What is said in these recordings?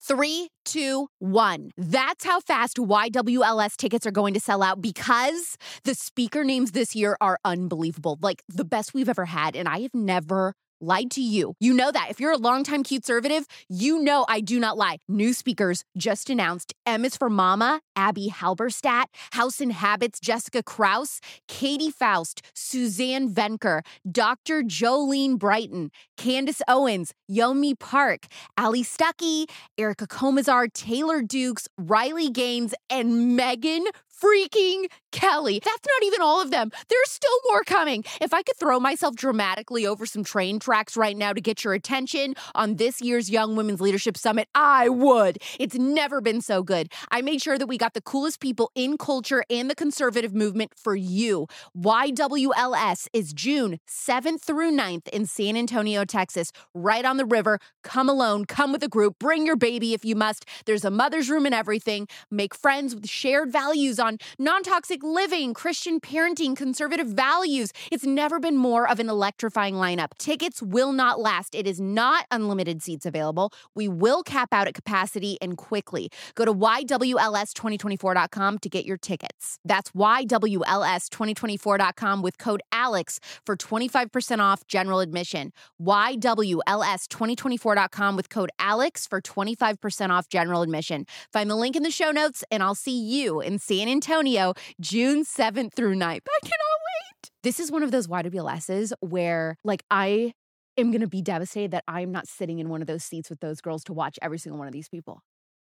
3, 2, 1. That's how fast YWLS tickets are going to sell out because the speaker names this year are unbelievable. Like the best we've ever had. And I have never lied to you. You know that. If you're a longtime Cute-servative, you know I do not lie. New speakers just announced M is for Mama, Abby Halberstadt, House and Habits, Jessica Krause, Katie Faust, Suzanne Venker, Dr. Jolene Brighton, Candace Owens, Yomi Park, Ali Stuckey, Erica Comazar, Taylor Dukes, Riley Gaines, and Megan freaking Kelly. That's not even all of them. There's still more coming. If I could throw myself dramatically over some train tracks right now to get your attention on this year's Young Women's Leadership Summit, I would. It's never been so good. I made sure that we got the coolest people in culture and the conservative movement for you. YWLS is June 7th through 9th in San Antonio, Texas, right on the river. Come alone, come with a group, bring your baby if you must. There's a mother's room and everything. Make friends with shared values on non-toxic living, Christian parenting, conservative values. It's never been more of an electrifying lineup. Tickets will not last. It is not unlimited seats available. We will cap out at capacity and quickly. Go to YWLS2024.com to get your tickets. That's YWLS2024.com with code ALEX for 25% off general admission. YWLS2024.com with code ALEX for 25% off general admission. Find the link in the show notes, and I'll see you in San Antonio, June 7th through 9th. I cannot wait. This is one of those YWLSs where, like, I am going to be devastated that I'm not sitting in one of those seats with those girls to watch every single one of these people.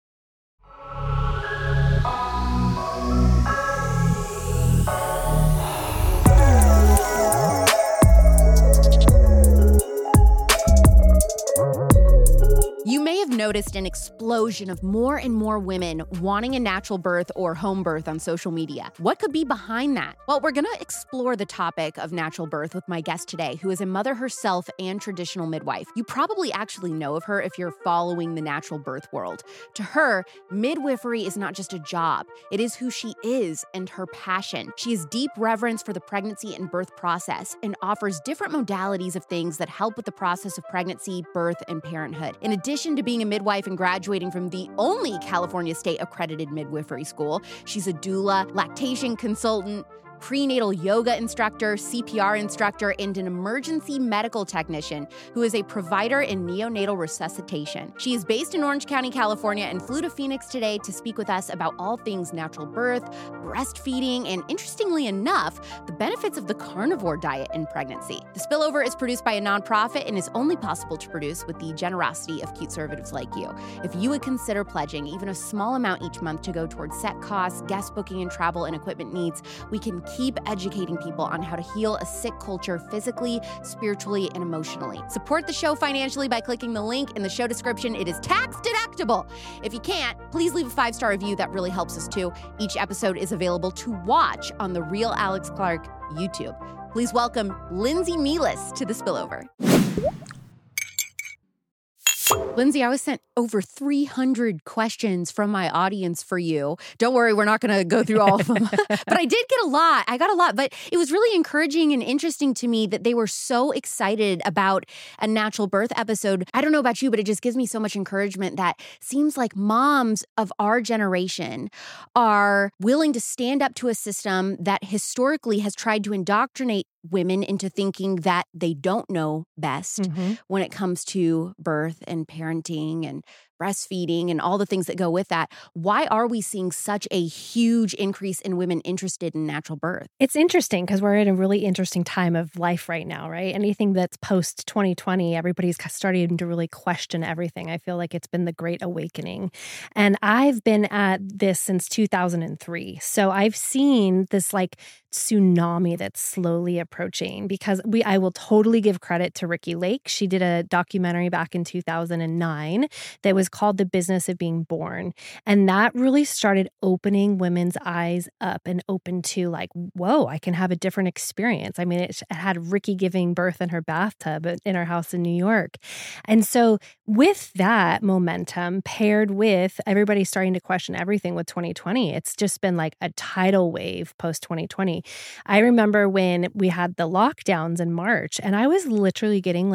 You may have noticed an explosion of more and more women wanting a natural birth or home birth on social media. What could be behind that? Well, we're going to explore the topic of natural birth with my guest today, who is a mother herself and traditional midwife. You probably actually know of her if you're following the natural birth world. To her, midwifery is not just a job. It is who she is and her passion. She has deep reverence for the pregnancy and birth process and offers different modalities of things that help with the process of pregnancy, birth, and parenthood. In addition to being a midwife and graduating from the only California state accredited midwifery school, she's a doula, lactation consultant, prenatal yoga instructor, CPR instructor, and an emergency medical technician who is a provider in neonatal resuscitation. She is based in Orange County, California, and flew to Phoenix today to speak with us about all things natural birth, breastfeeding, and interestingly enough, the benefits of the carnivore diet in pregnancy. The Spillover is produced by a nonprofit and is only possible to produce with the generosity of Cute-servatives like you. If you would consider pledging even a small amount each month to go towards set costs, guest booking, and travel and equipment needs, we can keep educating people on how to heal a sick culture physically, spiritually, and emotionally. Support the show financially by clicking the link in the show description. It is tax deductible. If you can't, please leave a 5-star review. That really helps us too. Each episode is available to watch on the Real Alex Clark YouTube. Please welcome Lindsay Mealis to The Spillover. Lindsay, I was sent over 300 questions from my audience for you. Don't worry, we're not going to go through all of them. But I did get a lot. I got a lot. But it was really encouraging and interesting to me that they were so excited about a natural birth episode. I don't know about you, but it just gives me so much encouragement that seems like moms of our generation are willing to stand up to a system that historically has tried to indoctrinate women into thinking that they don't know best when it comes to birth and parenting and breastfeeding and all the things that go with that. Why are we seeing such a huge increase in women interested in natural birth? It's interesting because we're in a really interesting time of life right now, right? Anything that's post 2020, everybody's starting to really question everything. I feel like it's been the Great Awakening. And I've been at this since 2003. So I've seen this like tsunami that's slowly approaching because I will totally give credit to Ricki Lake. She did a documentary back in 2009 that was called The Business of Being Born. And that really started opening women's eyes up and open to like, whoa, I can have a different experience. I mean, it had Ricki giving birth in her bathtub in her house in New York. And so with that momentum paired with everybody starting to question everything with 2020, it's just been like a tidal wave post 2020. I remember when we had the lockdowns in March and I was literally getting like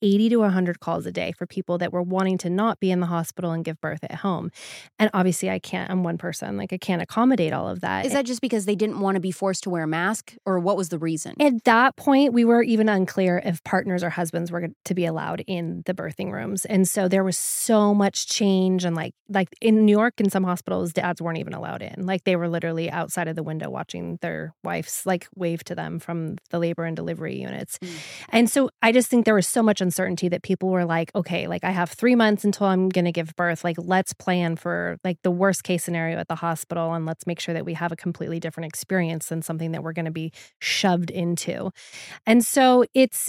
80 to 100 calls a day for people that were wanting to not be in the hospital and give birth at home. And obviously I'm one person, like I can't accommodate all of that. Is that just because they didn't want to be forced to wear a mask, or what was the reason? At that point, we were even unclear if partners or husbands were to be allowed in the birthing rooms. And so there was so much change. And like in New York, in some hospitals, dads weren't even allowed in. Like they were literally outside of the window watching their wives like wave to them from the labor and delivery units. And so I just think there was so much uncertainty that people were like, okay, like I have 3 months until I'm going to give birth. Like let's plan for like the worst case scenario at the hospital, and let's make sure that we have a completely different experience than something that we're going to be shoved into. And so it's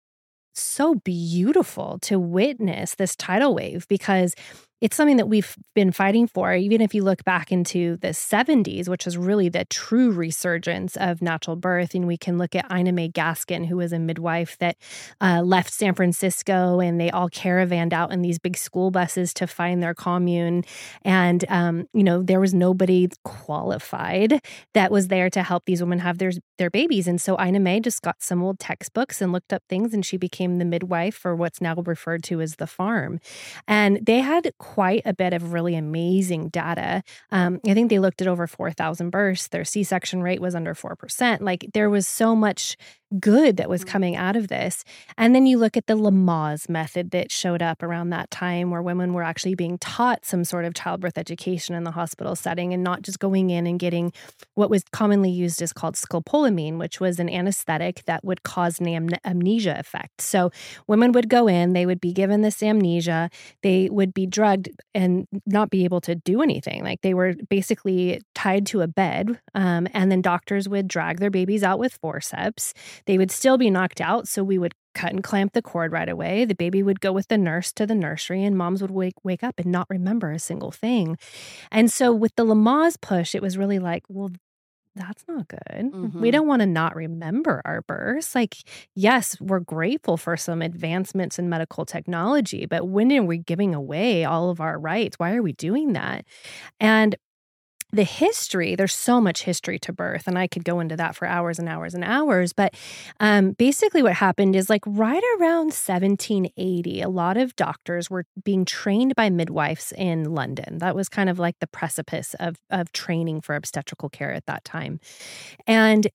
so beautiful to witness this tidal wave, because it's something that we've been fighting for. Even if you look back into the 70s, which is really the true resurgence of natural birth, and we can look at Ina May Gaskin, who was a midwife that left San Francisco, and they all caravanned out in these big school buses to find their commune. And, there was nobody qualified that was there to help these women have their babies. And so Ina May just got some old textbooks and looked up things, and she became the midwife for what's now referred to as the farm. And they had quite a bit of really amazing data. I think they looked at over 4,000 births. Their C-section rate was under 4%. Like there was so much good that was coming out of this. And then you look at the Lamaze method that showed up around that time, where women were actually being taught some sort of childbirth education in the hospital setting, and not just going in and getting what was commonly used as called scopolamine, which was an anesthetic that would cause an amnesia effect. So women would go in, they would be given this amnesia, they would be drugged and not be able to do anything. Like they were basically tied to a bed, and then doctors would drag their babies out with forceps. They would still be knocked out, so we would cut and clamp the cord right away. The baby would go with the nurse to the nursery, and moms would wake up and not remember a single thing. And so with the Lamaze push, it was really like, well, that's not good. We don't want to not remember our births. Like, yes, we're grateful for some advancements in medical technology, but when are we giving away all of our rights? Why are we doing that? And the history, there's so much history to birth, and I could go into that for hours and hours and hours. But basically what happened is like right around 1780, a lot of doctors were being trained by midwives in London. That was kind of like the precipice of training for obstetrical care at that time. And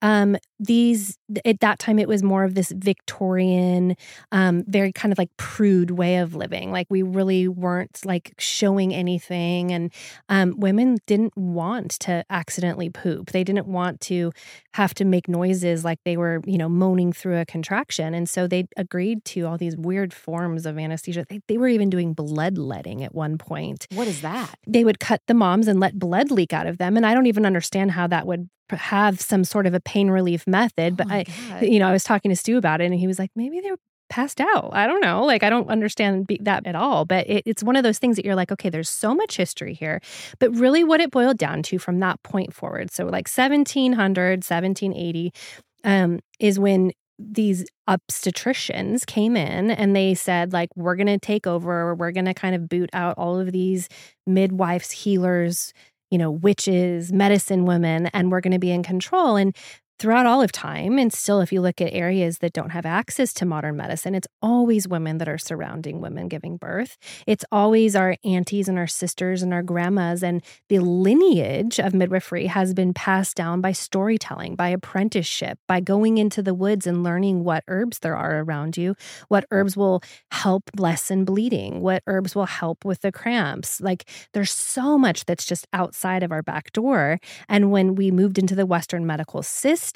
at that time, it was more of this Victorian, very kind of like prude way of living. Like we really weren't like showing anything. And women didn't want to accidentally poop. They didn't want to have to make noises like they were, moaning through a contraction. And so they agreed to all these weird forms of anesthesia. They were even doing bloodletting at one point. What is that? They would cut the moms and let blood leak out of them. And I don't even understand how that would have some sort of a pain relief method. But I was talking to Stu about it, and he was like, maybe they're passed out. I don't know. Like, I don't understand that at all. But it's one of those things that you're like, okay, there's so much history here. But really what it boiled down to from that point forward, so like 1700, 1780, is when these obstetricians came in and they said, like, we're going to take over. We're going to kind of boot out all of these midwives, healers, witches, medicine women, and we're going to be in control. And throughout all of time, and still if you look at areas that don't have access to modern medicine, it's always women that are surrounding women giving birth. It's always our aunties and our sisters and our grandmas, and the lineage of midwifery has been passed down by storytelling, by apprenticeship, by going into the woods and learning what herbs there are around you, what herbs will help lessen bleeding, what herbs will help with the cramps. Like there's so much that's just outside of our back door. And when we moved into the Western medical system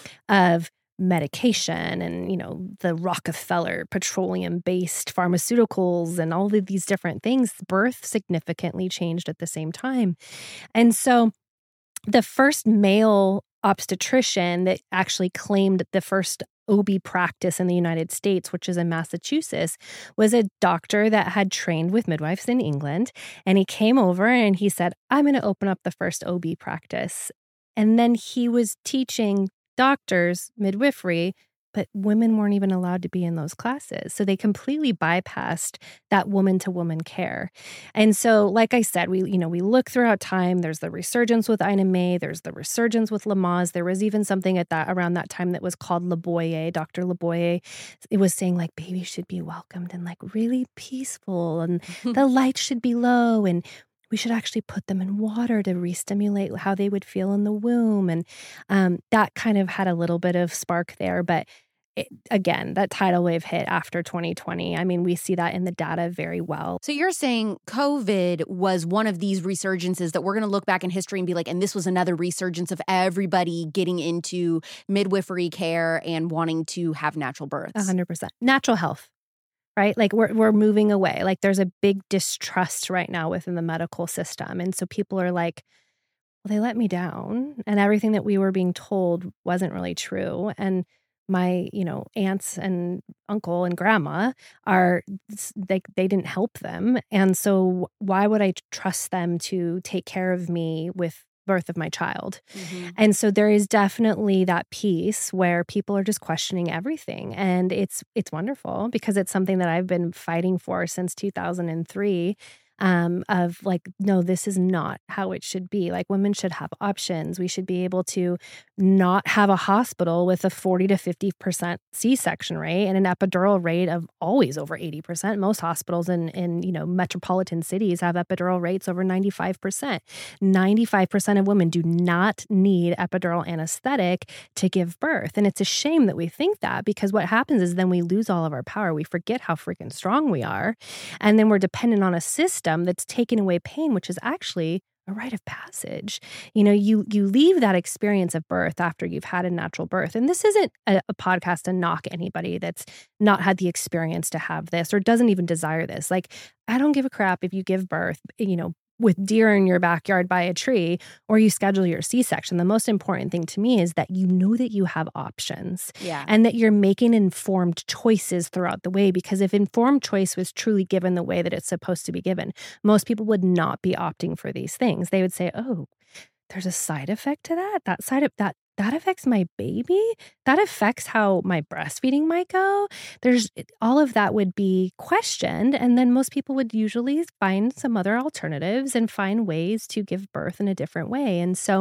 of medication and, the Rockefeller petroleum-based pharmaceuticals and all of these different things, birth significantly changed at the same time. And so the first male obstetrician that actually claimed the first OB practice in the United States, which is in Massachusetts, was a doctor that had trained with midwives in England. And he came over and he said, I'm going to open up the first OB practice. And then he was teaching doctors midwifery, but women weren't even allowed to be in those classes. So they completely bypassed that woman to woman care. And so, like I said, we look throughout time. There's the resurgence with Ina May. There's the resurgence with Lamaze. There was even something around that time that was called Laboyer, Dr. Laboyer. It was saying like babies should be welcomed and like really peaceful, and the lights should be low, and we should actually put them in water to re-stimulate how they would feel in the womb. And that kind of had a little bit of spark there. But again, that tidal wave hit after 2020. I mean, we see that in the data very well. So you're saying COVID was one of these resurgences that we're going to look back in history and be like, and this was another resurgence of everybody getting into midwifery care and wanting to have natural births. 100%. Natural health. Right? Like we're moving away. Like there's a big distrust right now within the medical system. And so people are like, well, they let me down and everything that we were being told wasn't really true. And my, aunts and uncle and grandma they didn't help them. And so why would I trust them to take care of me with birth of my child? Mm-hmm. And so there is definitely that piece where people are just questioning everything. And it's wonderful because it's something that I've been fighting for since 2003. Of like, no, this is not how it should be. Like women should have options. We should be able to not have a hospital with a 40 to 50% C-section rate and an epidural rate of always over 80%. Most hospitals in metropolitan cities have epidural rates over 95%. 95% of women do not need epidural anesthetic to give birth. And it's a shame that we think that, because what happens is then we lose all of our power. We forget how freaking strong we are. And then we're dependent on a system that's taking away pain, which is actually a rite of passage. You leave that experience of birth after you've had a natural birth. And this isn't a podcast to knock anybody that's not had the experience to have this or doesn't even desire this. Like, I don't give a crap if you give birth, with deer in your backyard by a tree, or you schedule your C-section. The most important thing to me is that you know that you have options, and that you're making informed choices throughout the way. Because if informed choice was truly given the way that it's supposed to be given, most people would not be opting for these things. They would say, oh, there's a side effect to that. That affects my baby. That affects how my breastfeeding might go. There's all of that would be questioned. And then most people would usually find some other alternatives and find ways to give birth in a different way. And so,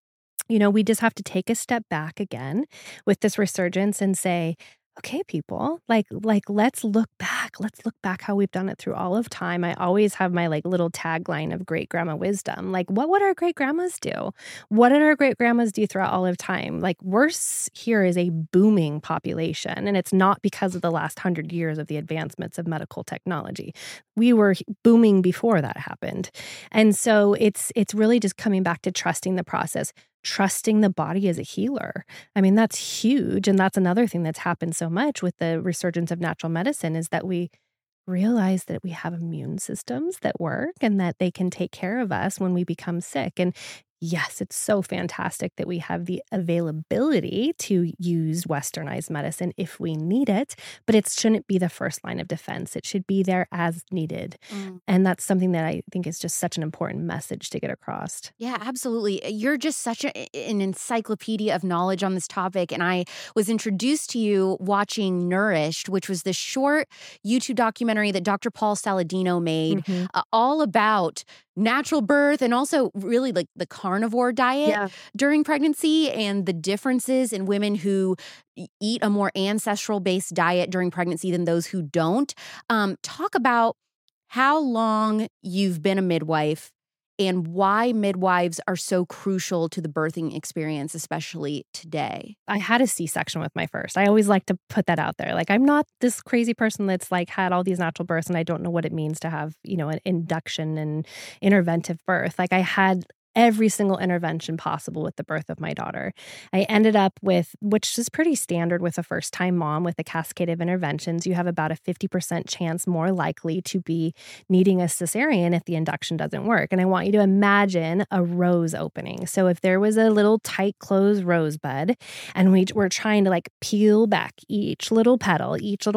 we just have to take a step back again with this resurgence and say, okay, people, like let's look back. Let's look back how we've done it through all of time. I always have my little tagline of great grandma wisdom. Like, what would our great grandmas do? What did our great grandmas do throughout all of time? Like, we're here is a booming population, and it's not because of the last 100 years of the advancements of medical technology. We were booming before that happened. And so it's really just coming back to trusting the process. Trusting the body as a healer. I mean, that's huge. And that's another thing that's happened so much with the resurgence of natural medicine is that we realize that we have immune systems that work and that they can take care of us when we become sick. And yes, it's so fantastic that we have the availability to use westernized medicine if we need it, but it shouldn't be the first line of defense. It should be there as needed. And that's something that I think is just such an important message to get across. Yeah, absolutely. You're just such an encyclopedia of knowledge on this topic. And I was introduced to you watching Nourished, which was this short YouTube documentary that Dr. Paul Saladino made all about natural birth and also really like the carnivore diet during pregnancy and the differences in women who eat a more ancestral-based diet during pregnancy than those who don't. Talk about how long you've been a midwife and why midwives are so crucial to the birthing experience, especially today. I had a C-section with my first. I always like to put that out there. Like, I'm not this crazy person that's like had all these natural births and I don't know what it means to have, an induction and interventive birth. Like, I had every single intervention possible with the birth of my daughter. I ended up with, which is pretty standard with a first-time mom with a cascade of interventions, you have about a 50% chance more likely to be needing a cesarean if the induction doesn't work. And I want you to imagine a rose opening. So if there was a little tight closed rosebud and we were trying to peel back each little petal,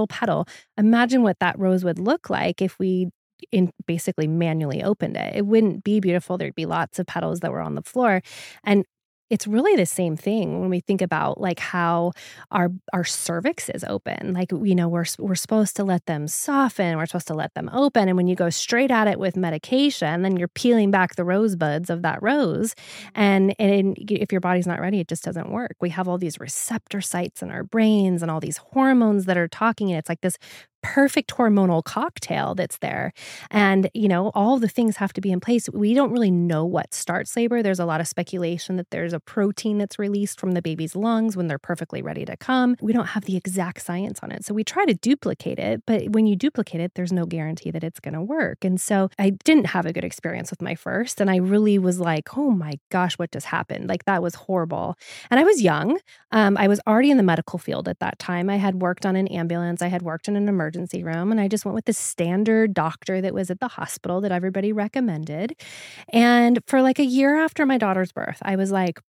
imagine what that rose would look like if we basically manually opened it. It wouldn't be beautiful. There'd be lots of petals that were on the floor. And it's really the same thing when we think about like how our cervix is open. Like, we're supposed to let them soften, we're supposed to let them open. And when you go straight at it with medication, then you're peeling back the rosebuds of that rose. And if your body's not ready, it just doesn't work. We have all these receptor sites in our brains and all these hormones that are talking. And it's like this perfect hormonal cocktail that's there. And, all the things have to be in place. We don't really know what starts labor. There's a lot of speculation that there's a protein that's released from the baby's lungs when they're perfectly ready to come. We don't have the exact science on it. So we try to duplicate it, but when you duplicate it, there's no guarantee that it's going to work. And so I didn't have a good experience with my first. And I really was like, oh my gosh, what just happened? Like, that was horrible. And I was young. I was already in the medical field at that time. I had worked on an ambulance. I had worked in an emergency room, and I just went with the standard doctor that was at the hospital that everybody recommended. And for like a year after my daughter's birth, I was like,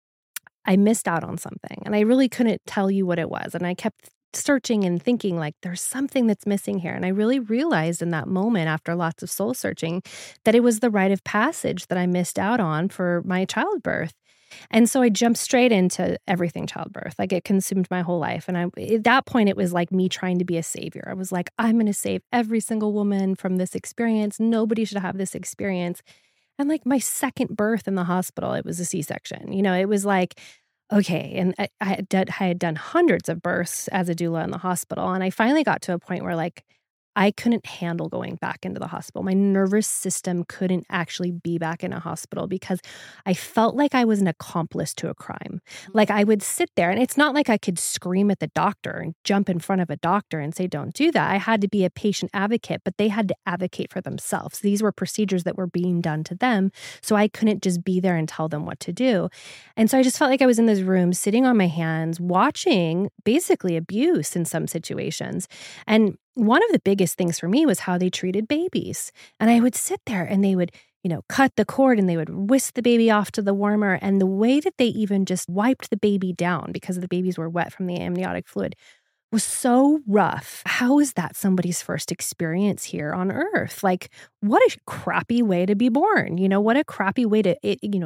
I missed out on something, and I really couldn't tell you what it was. And I kept searching and thinking like, there's something that's missing here. And I really realized in that moment, after lots of soul searching, that it was the rite of passage that I missed out on for my childbirth. And so I jumped straight into everything childbirth. Like, it consumed my whole life. And at that point, it was like me trying to be a savior. I was like, I'm going to save every single woman from this experience. Nobody should have this experience. And like my second birth in the hospital, it was a C-section. It was like, okay. And I had done hundreds of births as a doula in the hospital. And I finally got to a point where like, I couldn't handle going back into the hospital. My nervous system couldn't actually be back in a hospital because I felt like I was an accomplice to a crime. Like, I would sit there, and it's not like I could scream at the doctor and jump in front of a doctor and say, don't do that. I had to be a patient advocate, but they had to advocate for themselves. These were procedures that were being done to them. So I couldn't just be there and tell them what to do. And so I just felt like I was in this room sitting on my hands, watching basically abuse in some situations. And one of the biggest things for me was how they treated babies. And I would sit there and they would, cut the cord and they would whisk the baby off to the warmer. And the way that they even just wiped the baby down because the babies were wet from the amniotic fluid was so rough. How is that somebody's first experience here on Earth? Like, what a crappy way to be born. What a crappy way to,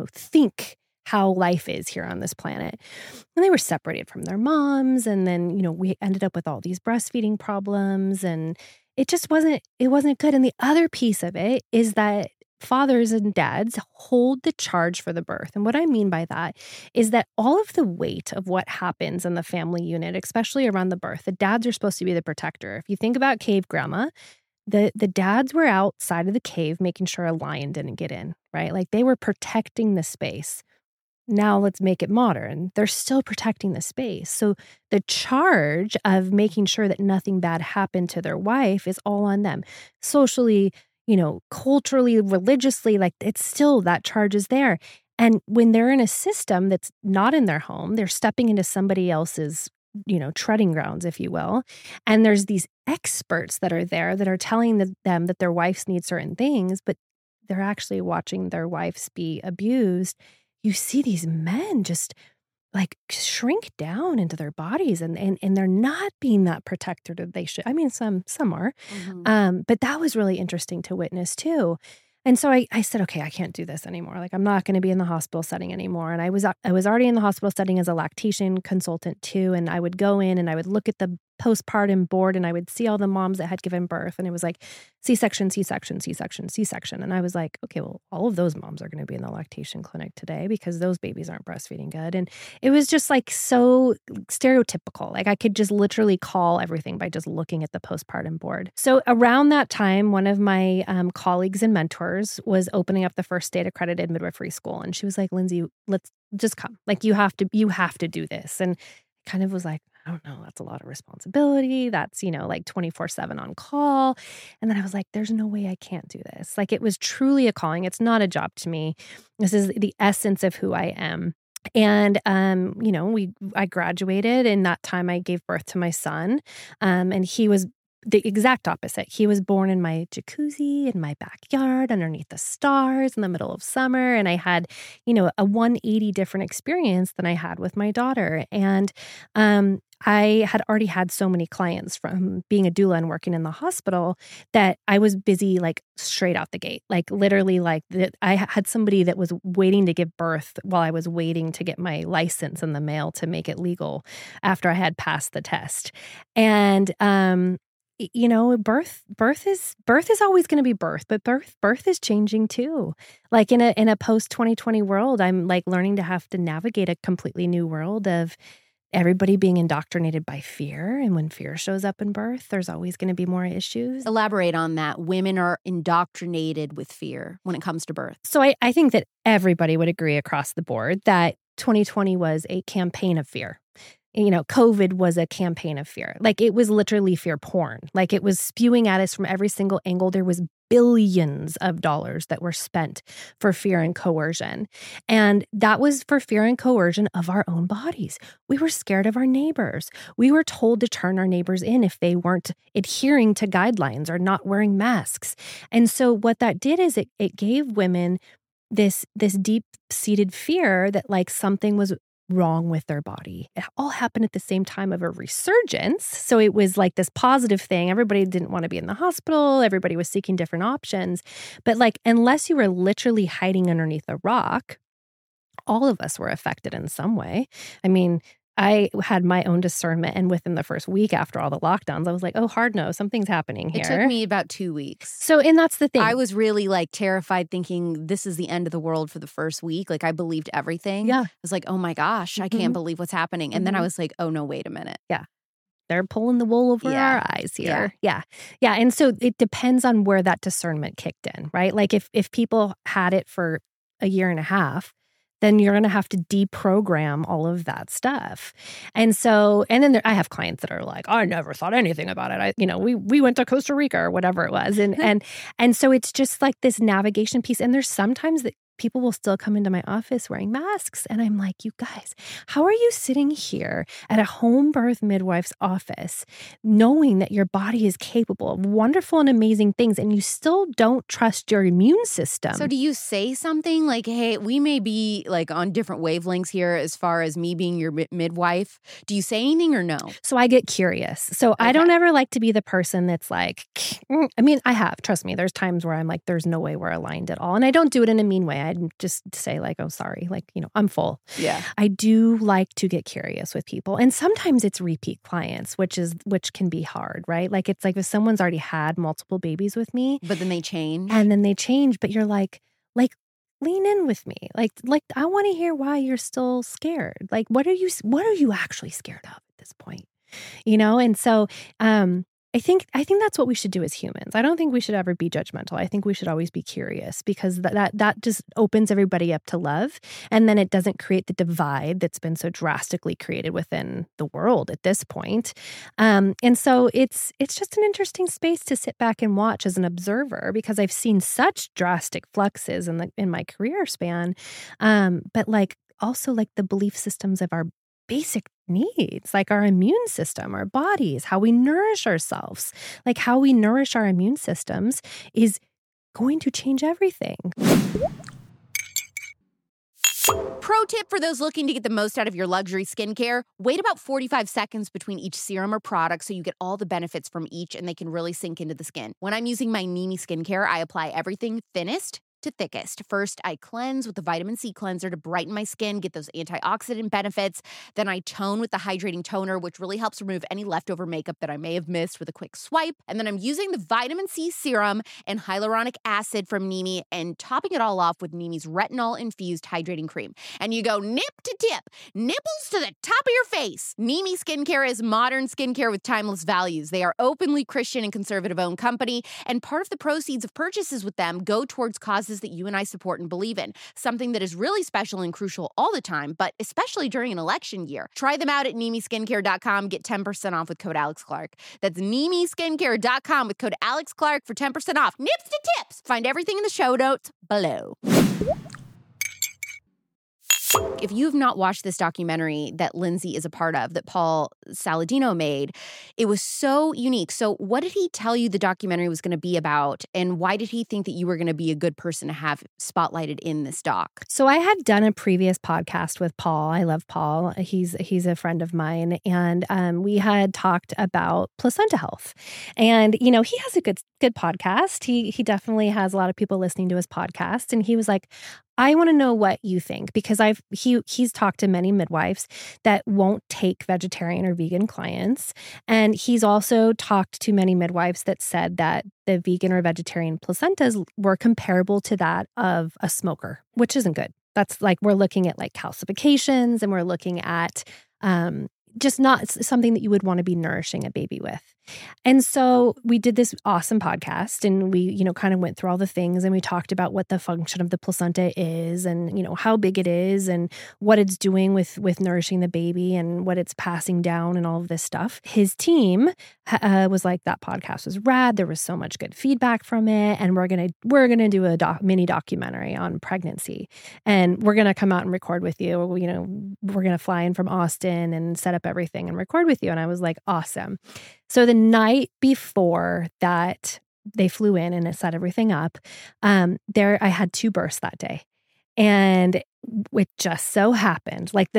think how life is here on this planet. And they were separated from their moms. And then, we ended up with all these breastfeeding problems, and it wasn't good. And the other piece of it is that fathers and dads hold the charge for the birth. And what I mean by that is that all of the weight of what happens in the family unit, especially around the birth, the dads are supposed to be the protector. If you think about cave grandma, the dads were outside of the cave making sure a lion didn't get in, right? Like, they were protecting the space. Now let's make it modern. They're still protecting the space. So the charge of making sure that nothing bad happened to their wife is all on them. Socially, culturally, religiously, like, it's still, that charge is there. And when they're in a system that's not in their home, they're stepping into somebody else's, treading grounds, if you will. And there's these experts that are there that are telling them that their wives need certain things, but they're actually watching their wives be abused. You see these men just like shrink down into their bodies, and they're not being that protector that they should. I mean, some are, but that was really interesting to witness too. And so I said, okay, I can't do this anymore. Like, I'm not going to be in the hospital setting anymore. And I was already in the hospital setting as a lactation consultant too. And I would go in and I would look at the postpartum board and I would see all the moms that had given birth, and it was like C-section, C-section, C-section, C-section. And I was like, okay, well, all of those moms are going to be in the lactation clinic today because those babies aren't breastfeeding good. And it was just like so stereotypical. Like, I could just literally call everything by just looking at the postpartum board. So around that time, one of my colleagues and mentors was opening up the first state accredited midwifery school. And she was like, Lindsay, let's just come. Like, you have to do this. And I kind of was like, I don't know, that's a lot of responsibility. That's, like 24/7 on call. And then I was like, there's no way I can't do this. Like, it was truly a calling. It's not a job to me. This is the essence of who I am. And, I graduated. In that time, I gave birth to my son. And he was the exact opposite. He was born in my jacuzzi in my backyard underneath the stars in the middle of summer. And I had, a 180 different experience than I had with my daughter. And I had already had so many clients from being a doula and working in the hospital that I was busy like straight out the gate. Like literally I had somebody that was waiting to give birth while I was waiting to get my license in the mail to make it legal after I had passed the test. And, birth is always going to be birth, but birth is changing too. Like in a post 2020 world, I'm like learning to have to navigate a completely new world of everybody being indoctrinated by fear. And when fear shows up in birth, there's always going to be more issues. Elaborate on that. Women are indoctrinated with fear when it comes to birth. So I think that everybody would agree across the board that 2020 was a campaign of fear. COVID was a campaign of fear. Like it was literally fear porn. Like it was spewing at us from every single angle. There was billions of dollars that were spent for fear and coercion. And that was for fear and coercion of our own bodies. We were scared of our neighbors. We were told to turn our neighbors in if they weren't adhering to guidelines or not wearing masks. And so what that did is it gave women this deep-seated fear that like something was wrong with their body. It all happened at the same time of a resurgence. So it was like this positive thing. Everybody didn't want to be in the hospital. Everybody was seeking different options. But like, unless you were literally hiding underneath a rock, all of us were affected in some way. I mean, I had my own discernment, and within the first week after all the lockdowns, I was like, oh, hard no, something's happening here. It took me about 2 weeks. So, and that's the thing. I was really like terrified thinking this is the end of the world for the first week. Like I believed everything. Yeah. I was like, oh my gosh, I can't believe what's happening. And then I was like, oh no, wait a minute. Yeah. They're pulling the wool over our eyes here. Yeah. And so it depends on where that discernment kicked in, right? Like if people had it for a year and a half, then you're going to have to deprogram all of that stuff. And so, and then I have clients that are like, I never thought anything about it. We went to Costa Rica or whatever it was. And so it's just like this navigation piece. And there's sometimes that people will still come into my office wearing masks. And I'm like, you guys, how are you sitting here at a home birth midwife's office knowing that your body is capable of wonderful and amazing things and you still don't trust your immune system? So do you say something like, hey, we may be like on different wavelengths here as far as me being your midwife? Do you say anything or no? So I get curious. So I don't ever like to be the person that's like, trust me, there's times where I'm like, there's no way we're aligned at all. And I don't do it in a mean way. I just say like, oh, sorry, like, I'm full. Yeah. I do like to get curious with people. And sometimes it's repeat clients, which can be hard, right? Like, it's like if someone's already had multiple babies with me. But then they change. And then they change, but you're like, lean in with me. Like, I want to hear why you're still scared. Like, what are you actually scared of at this point? And so, I think that's what we should do as humans. I don't think we should ever be judgmental. I think we should always be curious because that just opens everybody up to love. And then it doesn't create the divide that's been so drastically created within the world at this point. And so it's just an interesting space to sit back and watch as an observer because I've seen such drastic fluxes in my career span. But like also like the belief systems of our basic needs, like our immune system, our bodies, how we nourish ourselves, like how we nourish our immune systems is going to change everything. Pro tip for those looking to get the most out of your luxury skincare, wait about 45 seconds between each serum or product so you get all the benefits from each and they can really sink into the skin. When I'm using my Nimi skincare, I apply everything thinnest to thickest. First, I cleanse with the vitamin C cleanser to brighten my skin, get those antioxidant benefits. Then I tone with the hydrating toner, which really helps remove any leftover makeup that I may have missed with a quick swipe. And then I'm using the vitamin C serum and hyaluronic acid from Nimi and topping it all off with Nimi's retinol-infused hydrating cream. And you go nip to tip, nipples to the top of your face. Nimi Skincare is modern skincare with timeless values. They are openly Christian and conservative-owned company, and part of the proceeds of purchases with them go towards causes that you and I support and believe in, something that is really special and crucial all the time, but especially during an election year. Try them out at NimiSkincare.com. Get 10% off with code Alex Clark. That's NimiSkincare.com with code Alex Clark for 10% off. Nips to tips. Find everything in the show notes below. If you've not watched this documentary that Lindsay is a part of, that Paul Saladino made, it was so unique. So what did he tell you the documentary was going to be about? And why did he think that you were going to be a good person to have spotlighted in this doc? So I had done a previous podcast with Paul. I love Paul. He's a friend of mine. And we had talked about placenta health. And, he has a good podcast. He definitely has a lot of people listening to his podcast. And he was like, I want to know what you think, because he's talked to many midwives that won't take vegetarian or vegan clients. And he's also talked to many midwives that said that the vegan or vegetarian placentas were comparable to that of a smoker, which isn't good. That's like, we're looking at like calcifications, and we're looking at just not something that you would want to be nourishing a baby with. And so we did this awesome podcast, and we, kind of went through all the things, and we talked about what the function of the placenta is, and, how big it is, and what it's doing with nourishing the baby, and what it's passing down, and all of this stuff. His team was like, that podcast was rad. There was so much good feedback from it. And we're gonna do a mini documentary on pregnancy, and we're gonna come out and record with you. We're gonna fly in from Austin and set up everything and record with you. And I was like, awesome. So the night before that they flew in and it set everything up, I had 2 births that day. And it just so happened, like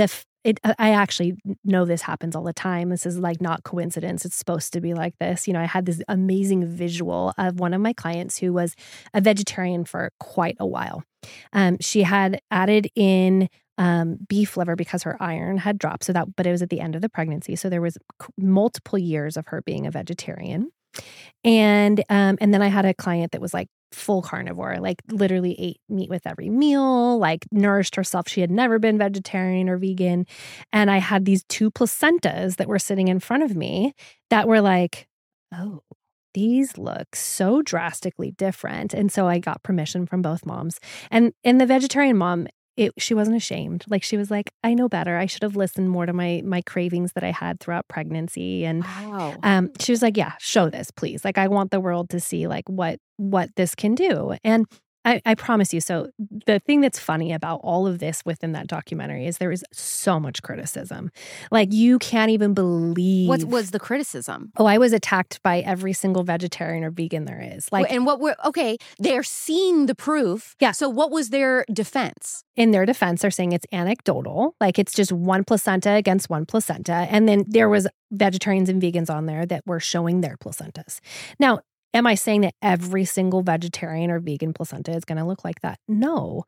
I actually know this happens all the time. This is like not coincidence. It's supposed to be like this. I had this amazing visual of one of my clients who was a vegetarian for quite a while. She had added in beef liver because her iron had dropped. But it was at the end of the pregnancy. So there was multiple years of her being a vegetarian. And then I had a client that was like full carnivore, like literally ate meat with every meal, like nourished herself. She had never been vegetarian or vegan. And I had these 2 placentas that were sitting in front of me that were like, oh, these look so drastically different. And so I got permission from both moms. And the vegetarian mom, she wasn't ashamed. Like, she was like, I know better. I should have listened more to my cravings that I had throughout pregnancy. And wow. She was like, yeah, show this, please. Like, I want the world to see like what this can do. And I promise you. So the thing that's funny about all of this within that documentary is there is so much criticism. Like, you can't even believe. What was the criticism? Oh, I was attacked by every single vegetarian or vegan there is. Like, and they're seeing the proof. Yeah. So what was their defense? In their defense, they're saying it's anecdotal. Like, it's just one placenta against one placenta. And then there was vegetarians and vegans on there that were showing their placentas. Now, am I saying that every single vegetarian or vegan placenta is going to look like that? No.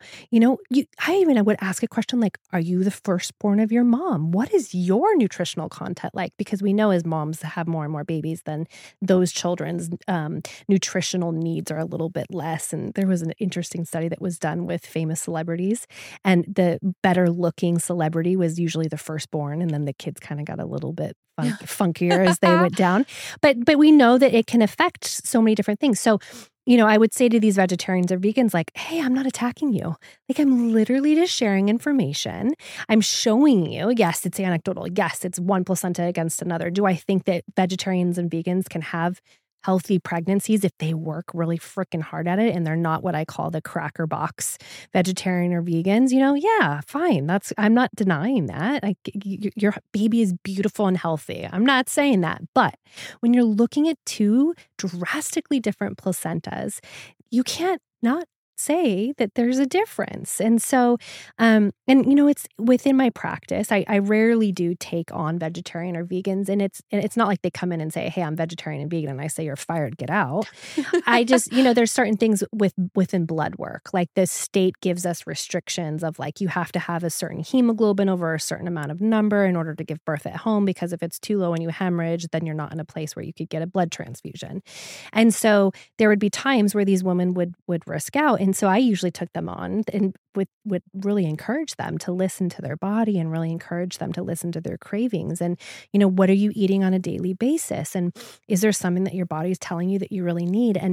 I would ask a question like, are you the firstborn of your mom? What is your nutritional content like? Because we know as moms have more and more babies, then those children's nutritional needs are a little bit less. And there was an interesting study that was done with famous celebrities, and the better looking celebrity was usually the firstborn. And then the kids kind of got a little bit funkier as they went down. But we know that it can affect so many different things. So, I would say to these vegetarians or vegans, like, hey, I'm not attacking you. Like, I'm literally just sharing information. I'm showing you, yes, it's anecdotal. Yes, it's one placenta against another. Do I think that vegetarians and vegans can have healthy pregnancies if they work really freaking hard at it and they're not what I call the cracker box vegetarian or vegans? Yeah, fine. I'm not denying that. Like, your baby is beautiful and healthy. I'm not saying that. But when you're looking at 2 drastically different placentas, you can't not say that there's a difference. And so, it's within my practice. I rarely do take on vegetarian or vegans, and it's not like they come in and say, hey, I'm vegetarian and vegan, and I say, you're fired, get out. I just, there's certain things within blood work, like the state gives us restrictions of like, you have to have a certain hemoglobin over a certain amount of number in order to give birth at home, because if it's too low and you hemorrhage, then you're not in a place where you could get a blood transfusion. And so there would be times where these women would risk out. And so I usually took them on and would really encourage them to listen to their body and really encourage them to listen to their cravings. And, what are you eating on a daily basis? And is there something that your body's telling you that you really need? And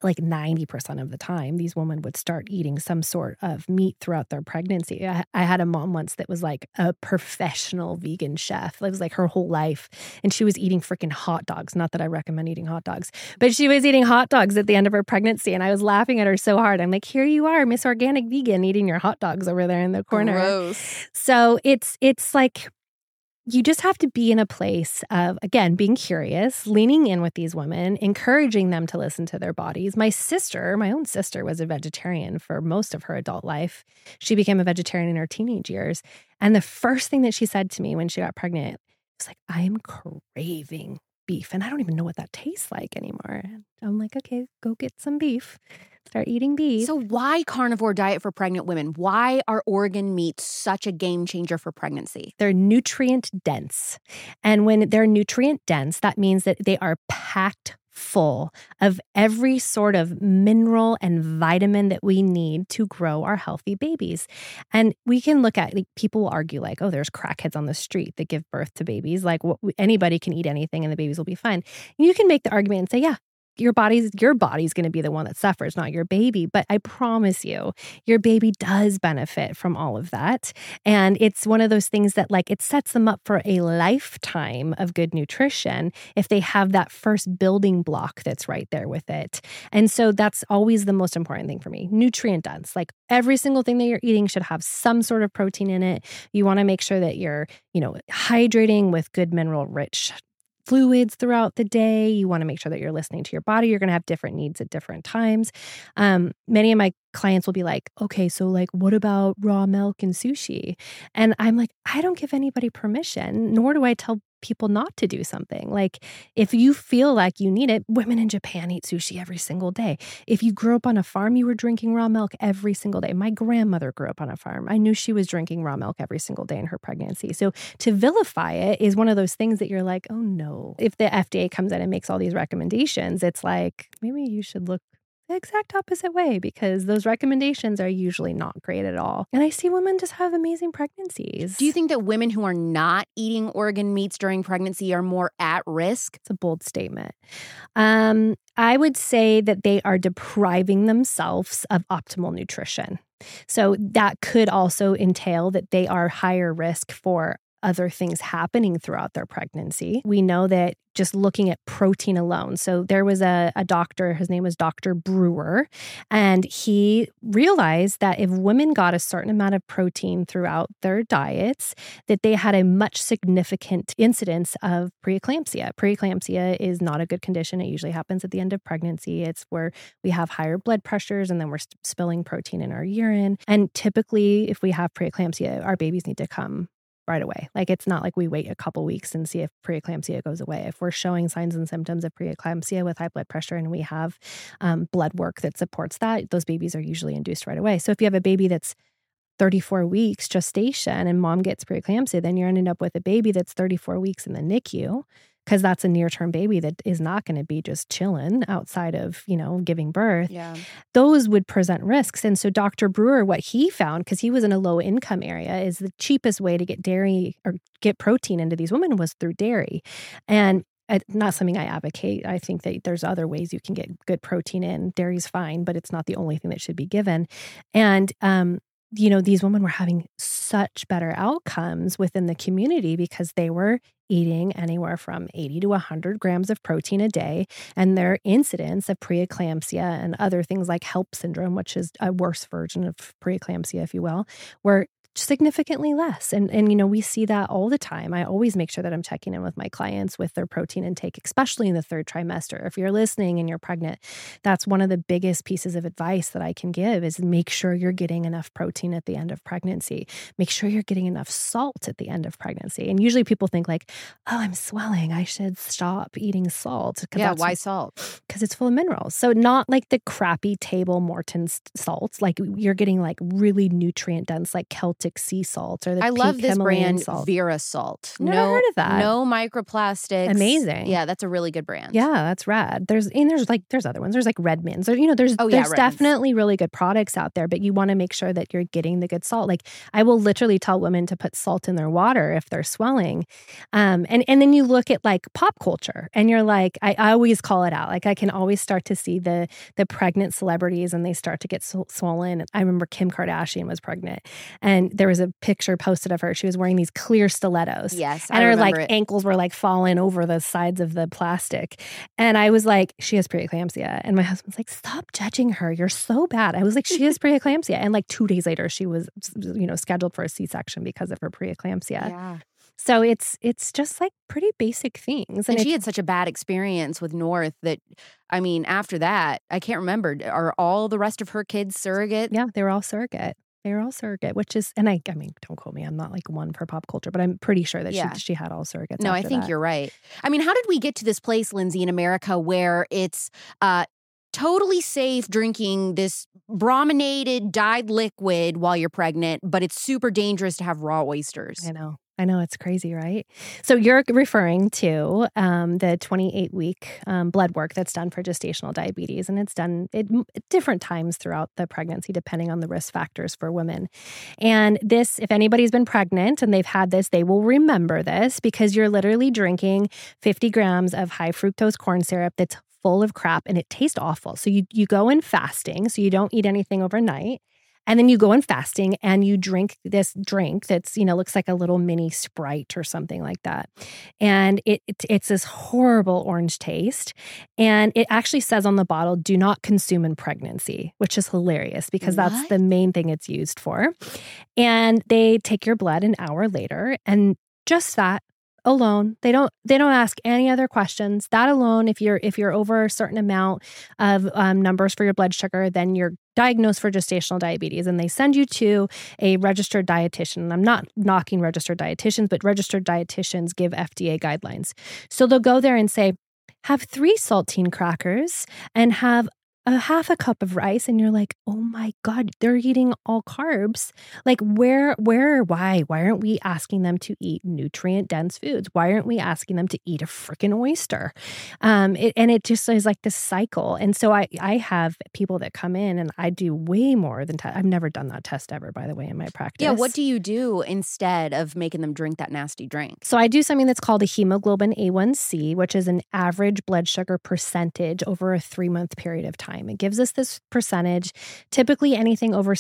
like 90% of the time, these women would start eating some sort of meat throughout their pregnancy. I had a mom once that was like a professional vegan chef. It was like her whole life. And she was eating freaking hot dogs. Not that I recommend eating hot dogs, but she was eating hot dogs at the end of her pregnancy. And I was laughing at her so hard. I'm like, here you are, Miss Organic Vegan, eating your hot dogs over there in the corner. Gross. So it's like, you just have to be in a place of, again, being curious, leaning in with these women, encouraging them to listen to their bodies. My own sister, was a vegetarian for most of her adult life. She became a vegetarian in her teenage years. And the first thing that she said to me when she got pregnant was like, I am craving beef. And I don't even know what that tastes like anymore. And I'm like, okay, go get some beef. Start eating beef. So why carnivore diet for pregnant women? Why are organ meats such a game changer for pregnancy? They're nutrient dense. And when they're nutrient dense, that means that they are packed full of every sort of mineral and vitamin that we need to grow our healthy babies. And we can look at, like, people will argue like, oh, there's crackheads on the street that give birth to babies. Like, anybody can eat anything and the babies will be fine. And you can make the argument and say, yeah, your body's going to be the one that suffers, not your baby. But I promise you, your baby does benefit from all of that. And it's one of those things that, like, it sets them up for a lifetime of good nutrition if they have that first building block that's right there with it. And so that's always the most important thing for me. Nutrient dense. Like, every single thing that you're eating should have some sort of protein in it. You want to make sure that you're, hydrating with good mineral rich fluids throughout the day. You want to make sure that you're listening to your body. You're going to have different needs at different times. Many of my clients will be like, okay, so like, what about raw milk and sushi? And I'm like, I don't give anybody permission, nor do I tell people not to do something. Like, if you feel like you need it, women in Japan eat sushi every single day. If you grew up on a farm, you were drinking raw milk every single day. My grandmother grew up on a farm. I knew she was drinking raw milk every single day in her pregnancy. So to vilify it is one of those things that you're like, oh no. If the FDA comes in and makes all these recommendations, it's like, maybe you should look the exact opposite way, because those recommendations are usually not great at all. And I see women just have amazing pregnancies. Do you think that women who are not eating organ meats during pregnancy are more at risk? It's a bold statement. I would say that they are depriving themselves of optimal nutrition. So that could also entail that they are higher risk for other things happening throughout their pregnancy. We know that just looking at protein alone. So there was a doctor, his name was Dr. Brewer, and he realized that if women got a certain amount of protein throughout their diets, that they had a much significant incidence of preeclampsia. Preeclampsia is not a good condition. It usually happens at the end of pregnancy. It's where we have higher blood pressures and then we're spilling protein in our urine. And typically, if we have preeclampsia, our babies need to come right away. Like, it's not like we wait a couple weeks and see if preeclampsia goes away. If we're showing signs and symptoms of preeclampsia with high blood pressure and we have blood work that supports that, those babies are usually induced right away. So if you have a baby that's 34 weeks gestation and mom gets preeclampsia, then you're ending up with a baby that's 34 weeks in the NICU, because that's a near-term baby that is not going to be just chilling outside of, giving birth. Yeah. Those would present risks. And so Dr. Brewer, what he found, because he was in a low-income area, is the cheapest way to get dairy or get protein into these women was through dairy. And not something I advocate. I think that there's other ways you can get good protein in. Dairy's fine, but it's not the only thing that should be given. And these women were having such better outcomes within the community because they were eating anywhere from 80 to 100 grams of protein a day, and their incidence of preeclampsia and other things like HELLP syndrome, which is a worse version of preeclampsia, if you will, were significantly less. And we see that all the time. I always make sure that I'm checking in with my clients with their protein intake, especially in the third trimester. If you're listening and you're pregnant, that's one of the biggest pieces of advice that I can give is make sure you're getting enough protein at the end of pregnancy. Make sure you're getting enough salt at the end of pregnancy. And usually people think like, oh, I'm swelling, I should stop eating salt. Yeah, why salt? Because it's full of minerals. So not like the crappy table Morton's salts. Like, you're getting like really nutrient dense, like Celtic Baltic sea salt or the I pink love this Himalayan brand, salt. Vera Salt. Never heard of that. No microplastics. Amazing. Yeah, that's a really good brand. Yeah, that's rad. There's other ones. There's like Redmond's. There's Redmond's. definitely really good products out there, but you want to make sure that you're getting the good salt. Like I will literally tell women to put salt in their water if they're swelling. And then you look at like pop culture and you're like, I always call it out. Like I can always start to see the pregnant celebrities and they start to get swollen. I remember Kim Kardashian was pregnant and there was a picture posted of her. She was wearing these clear stilettos. Yes, and her like ankles were like falling over the sides of the plastic. And I was like, she has preeclampsia. And my husband's like, stop judging her. You're so bad. I was like, she has preeclampsia. And like 2 days later, she was, scheduled for a C-section because of her preeclampsia. Yeah. So it's just like pretty basic things. And she had such a bad experience with North that, I mean, after that, I can't remember. Are all the rest of her kids surrogate? Yeah, they were all surrogate. Which is, and I mean, don't quote me. I'm not like one for pop culture, but I'm pretty sure that she had all surrogates. No, I think you're right. I mean, how did we get to this place, Lindsay, in America where it's totally safe drinking this brominated dyed liquid while you're pregnant, but it's super dangerous to have raw oysters? I know, it's crazy, right? So you're referring to the 28-week blood work that's done for gestational diabetes, and it's done at different times throughout the pregnancy, depending on the risk factors for women. And this, if anybody's been pregnant and they've had this, they will remember this because you're literally drinking 50 grams of high fructose corn syrup that's full of crap and it tastes awful. So you go in fasting, so you don't eat anything overnight. And then you go in fasting and you drink this drink that's, looks like a little mini Sprite or something like that. And it's this horrible orange taste. And it actually says on the bottle, do not consume in pregnancy, which is hilarious because that's the main thing it's used for. And they take your blood an hour later and just that alone, they don't ask any other questions. That alone, if you're over a certain amount of numbers for your blood sugar, then you're diagnosed for gestational diabetes, and they send you to a registered dietitian. And I'm not knocking registered dietitians, but registered dietitians give FDA guidelines. So they'll go there and say, have 3 saltine crackers and have a half a cup of rice, and you're like, oh my God, they're eating all carbs. Like why aren't we asking them to eat nutrient dense foods? Why aren't we asking them to eat a freaking oyster? And it just is like this cycle. And so I have people that come in and I do way more than I've never done that test ever, by the way, in my practice. Yeah. What do you do instead of making them drink that nasty drink? So I do something that's called a hemoglobin A1C, which is an average blood sugar percentage over a 3-month period of time. It gives us this percentage. Typically, anything over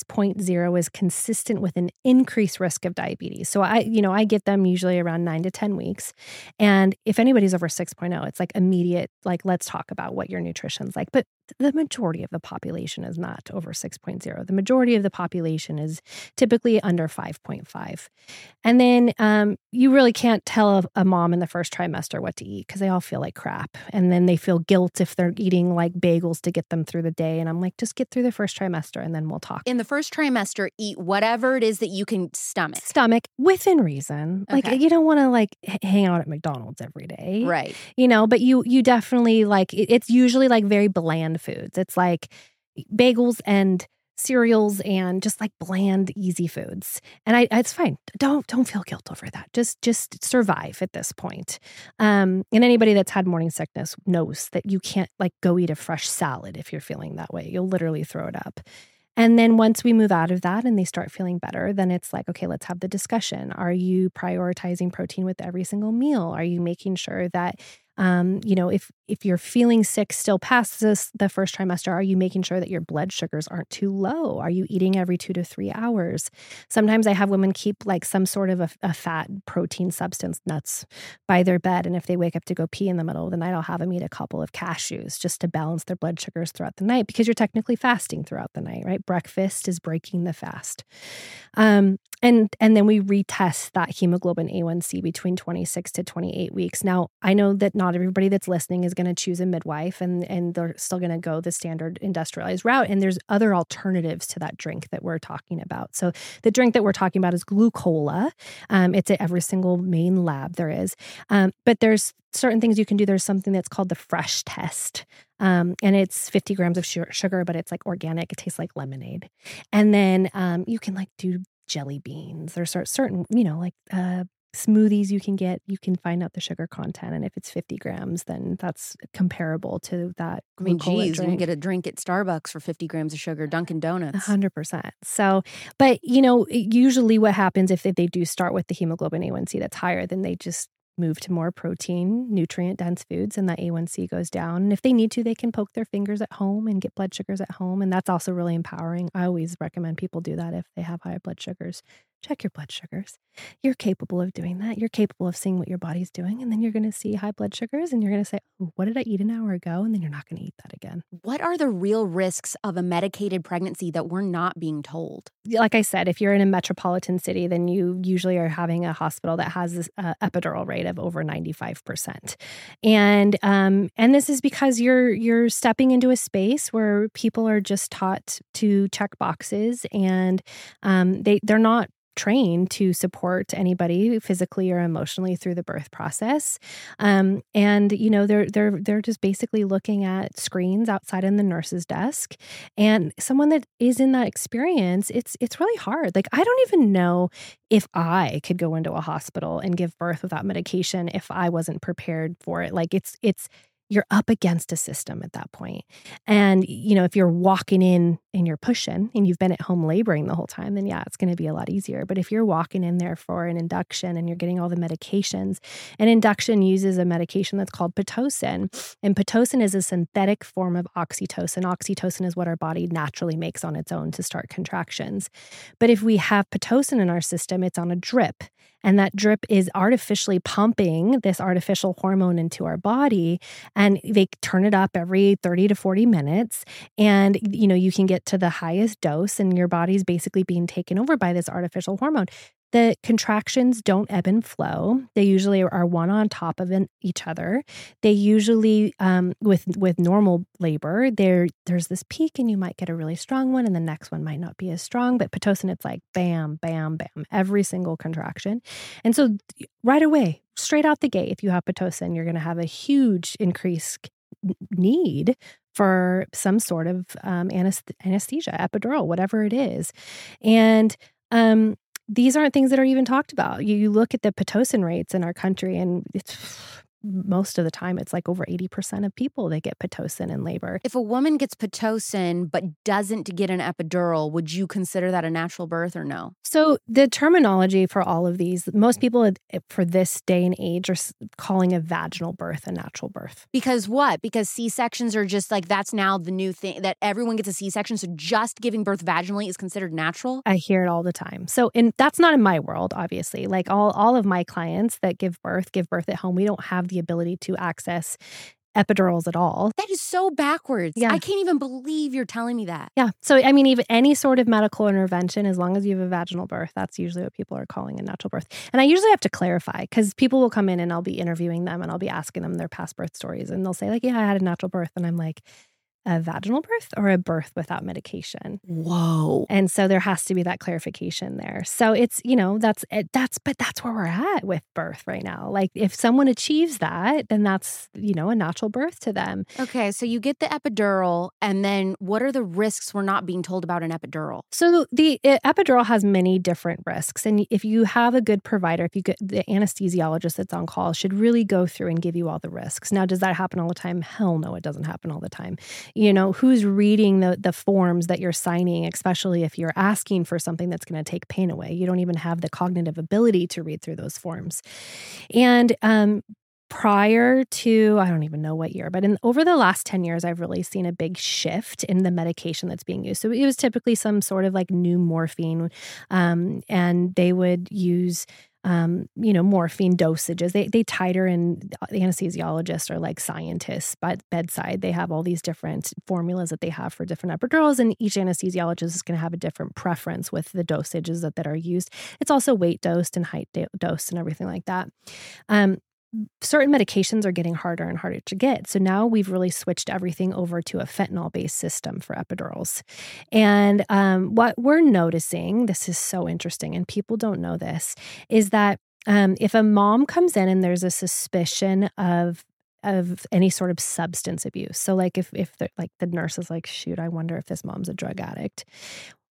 6.0 is consistent with an increased risk of diabetes. So I get them usually around 9 to 10 weeks. And if anybody's over 6.0, it's like immediate, like, let's talk about what your nutrition's like. But the majority of the population is not over 6.0. The majority of the population is typically under 5.5. And then you really can't tell a mom in the first trimester what to eat because they all feel like crap. And then they feel guilt if they're eating like bagels to get them through the day. And I'm like, just get through the first trimester and then we'll talk. In the first trimester, eat whatever it is that you can stomach. Stomach within reason. Okay. Like you don't want to like hang out at McDonald's every day. Right. But you definitely like, it's usually like very bland foods. It's like bagels and cereals and just like bland, easy foods. And it's fine. Don't feel guilt over that. Just survive at this point. And anybody that's had morning sickness knows that you can't like go eat a fresh salad if you're feeling that way. You'll literally throw it up. And then once we move out of that and they start feeling better, then it's like, okay, let's have the discussion. Are you prioritizing protein with every single meal? Are you making sure that if you're feeling sick still past the first trimester, are you making sure that your blood sugars aren't too low? Are you eating every 2 to 3 hours? Sometimes I have women keep like some sort of a fat protein substance, nuts, by their bed. And if they wake up to go pee in the middle of the night, I'll have them eat a couple of cashews just to balance their blood sugars throughout the night because you're technically fasting throughout the night, right? Breakfast is breaking the fast. And then we retest that hemoglobin A1C between 26 to 28 weeks. Now, I know that not everybody that's listening is going to choose a midwife and they're still going to go the standard industrialized route. And there's other alternatives to that drink that we're talking about. So the drink that we're talking about is Glucola. It's at every single main lab there is. But there's certain things you can do. There's something that's called the Fresh Test. And it's 50 grams of sugar, but it's like organic. It tastes like lemonade. And then you can like do jelly beans. There's certain, like smoothies you can find out the sugar content. And if it's 50 grams, then that's comparable to that Coca-Cola geez, drink. you can get a drink at Starbucks for 50 grams of sugar, Dunkin' Donuts. 100%. So, but usually what happens if they do start with the hemoglobin A1C that's higher, then they just move to more protein, nutrient-dense foods, and that A1C goes down. And if they need to, they can poke their fingers at home and get blood sugars at home. And that's also really empowering. I always recommend people do that if they have high blood sugars. Check your blood sugars. You're capable of doing that. You're capable of seeing what your body's doing. And then you're going to see high blood sugars and you're going to say, oh, what did I eat an hour ago? And then you're not going to eat that again. What are the real risks of a medicated pregnancy that we're not being told? Like I said, if you're in a metropolitan city, then you usually are having a hospital that has this epidural rate of over 95%. And this is because you're stepping into a space where people are just taught to check boxes, and they're not trained to support anybody physically or emotionally through the birth process. They're just basically looking at screens outside in the nurse's desk. And someone that is in that experience, it's really hard. Like, I don't even know if I could go into a hospital and give birth without medication if I wasn't prepared for it. Like, you're up against a system at that point. And, if you're walking in and you're pushing and you've been at home laboring the whole time, then yeah, it's going to be a lot easier. But if you're walking in there for an induction and you're getting all the medications, an induction uses a medication that's called Pitocin. And Pitocin is a synthetic form of oxytocin. Oxytocin is what our body naturally makes on its own to start contractions. But if we have Pitocin in our system, it's on a drip. And that drip is artificially pumping this artificial hormone into our body. And they turn it up every 30 to 40 minutes. And, you can get to the highest dose and your body's basically being taken over by this artificial hormone. The contractions don't ebb and flow. They usually are one on top of each other. They usually, with normal labor, there's this peak and you might get a really strong one and the next one might not be as strong. But Pitocin, it's like bam, bam, bam, every single contraction. And so right away, straight out the gate, if you have Pitocin, you're going to have a huge increased need for some sort of anesthesia, epidural, whatever it is. And these aren't things that are even talked about. You look at the Pitocin rates in our country, and most of the time it's like over 80% of people that get Pitocin in labor. If a woman gets Pitocin but doesn't get an epidural, would you consider that a natural birth or no? So the terminology for all of these, most people for this day and age are calling a vaginal birth a natural birth. Because what? Because C-sections are just like, that's now the new thing, that everyone gets a C-section. So just giving birth vaginally is considered natural? I hear it all the time. So that's not in my world, obviously. Like all of my clients that give birth at home. We don't have the ability to access epidurals at all. That is so backwards. Yeah. I can't even believe you're telling me that. Yeah. So, I mean, even any sort of medical intervention, as long as you have a vaginal birth, that's usually what people are calling a natural birth. And I usually have to clarify because people will come in and I'll be interviewing them and I'll be asking them their past birth stories. And they'll say like, yeah, I had a natural birth. And I'm like, a vaginal birth or a birth without medication? Whoa. And so there has to be that clarification there. So it's, that's where we're at with birth right now. Like if someone achieves that, then that's, a natural birth to them. Okay. So you get the epidural, and then what are the risks we're not being told about an epidural? So the epidural has many different risks. And if you have a good provider, if you get the anesthesiologist that's on call should really go through and give you all the risks. Now, does that happen all the time? Hell no, it doesn't happen all the time. Who's reading the forms that you're signing, especially if you're asking for something that's going to take pain away. You don't even have the cognitive ability to read through those forms. And prior to, I don't even know what year, but over the last 10 years, I've really seen a big shift in the medication that's being used. So it was typically some sort of like new morphine, and they would use morphine dosages. They titer, and the anesthesiologists are like scientists by bedside. They have all these different formulas that they have for different epidurals, and each anesthesiologist is going to have a different preference with the dosages that are used. It's also weight dosed and height dosed and everything like that. Certain medications are getting harder and harder to get. So now we've really switched everything over to a fentanyl-based system for epidurals. And what we're noticing, this is so interesting, and people don't know this, is that if a mom comes in and there's a suspicion of any sort of substance abuse, so like if the nurse is like, shoot, I wonder if this mom's a drug addict.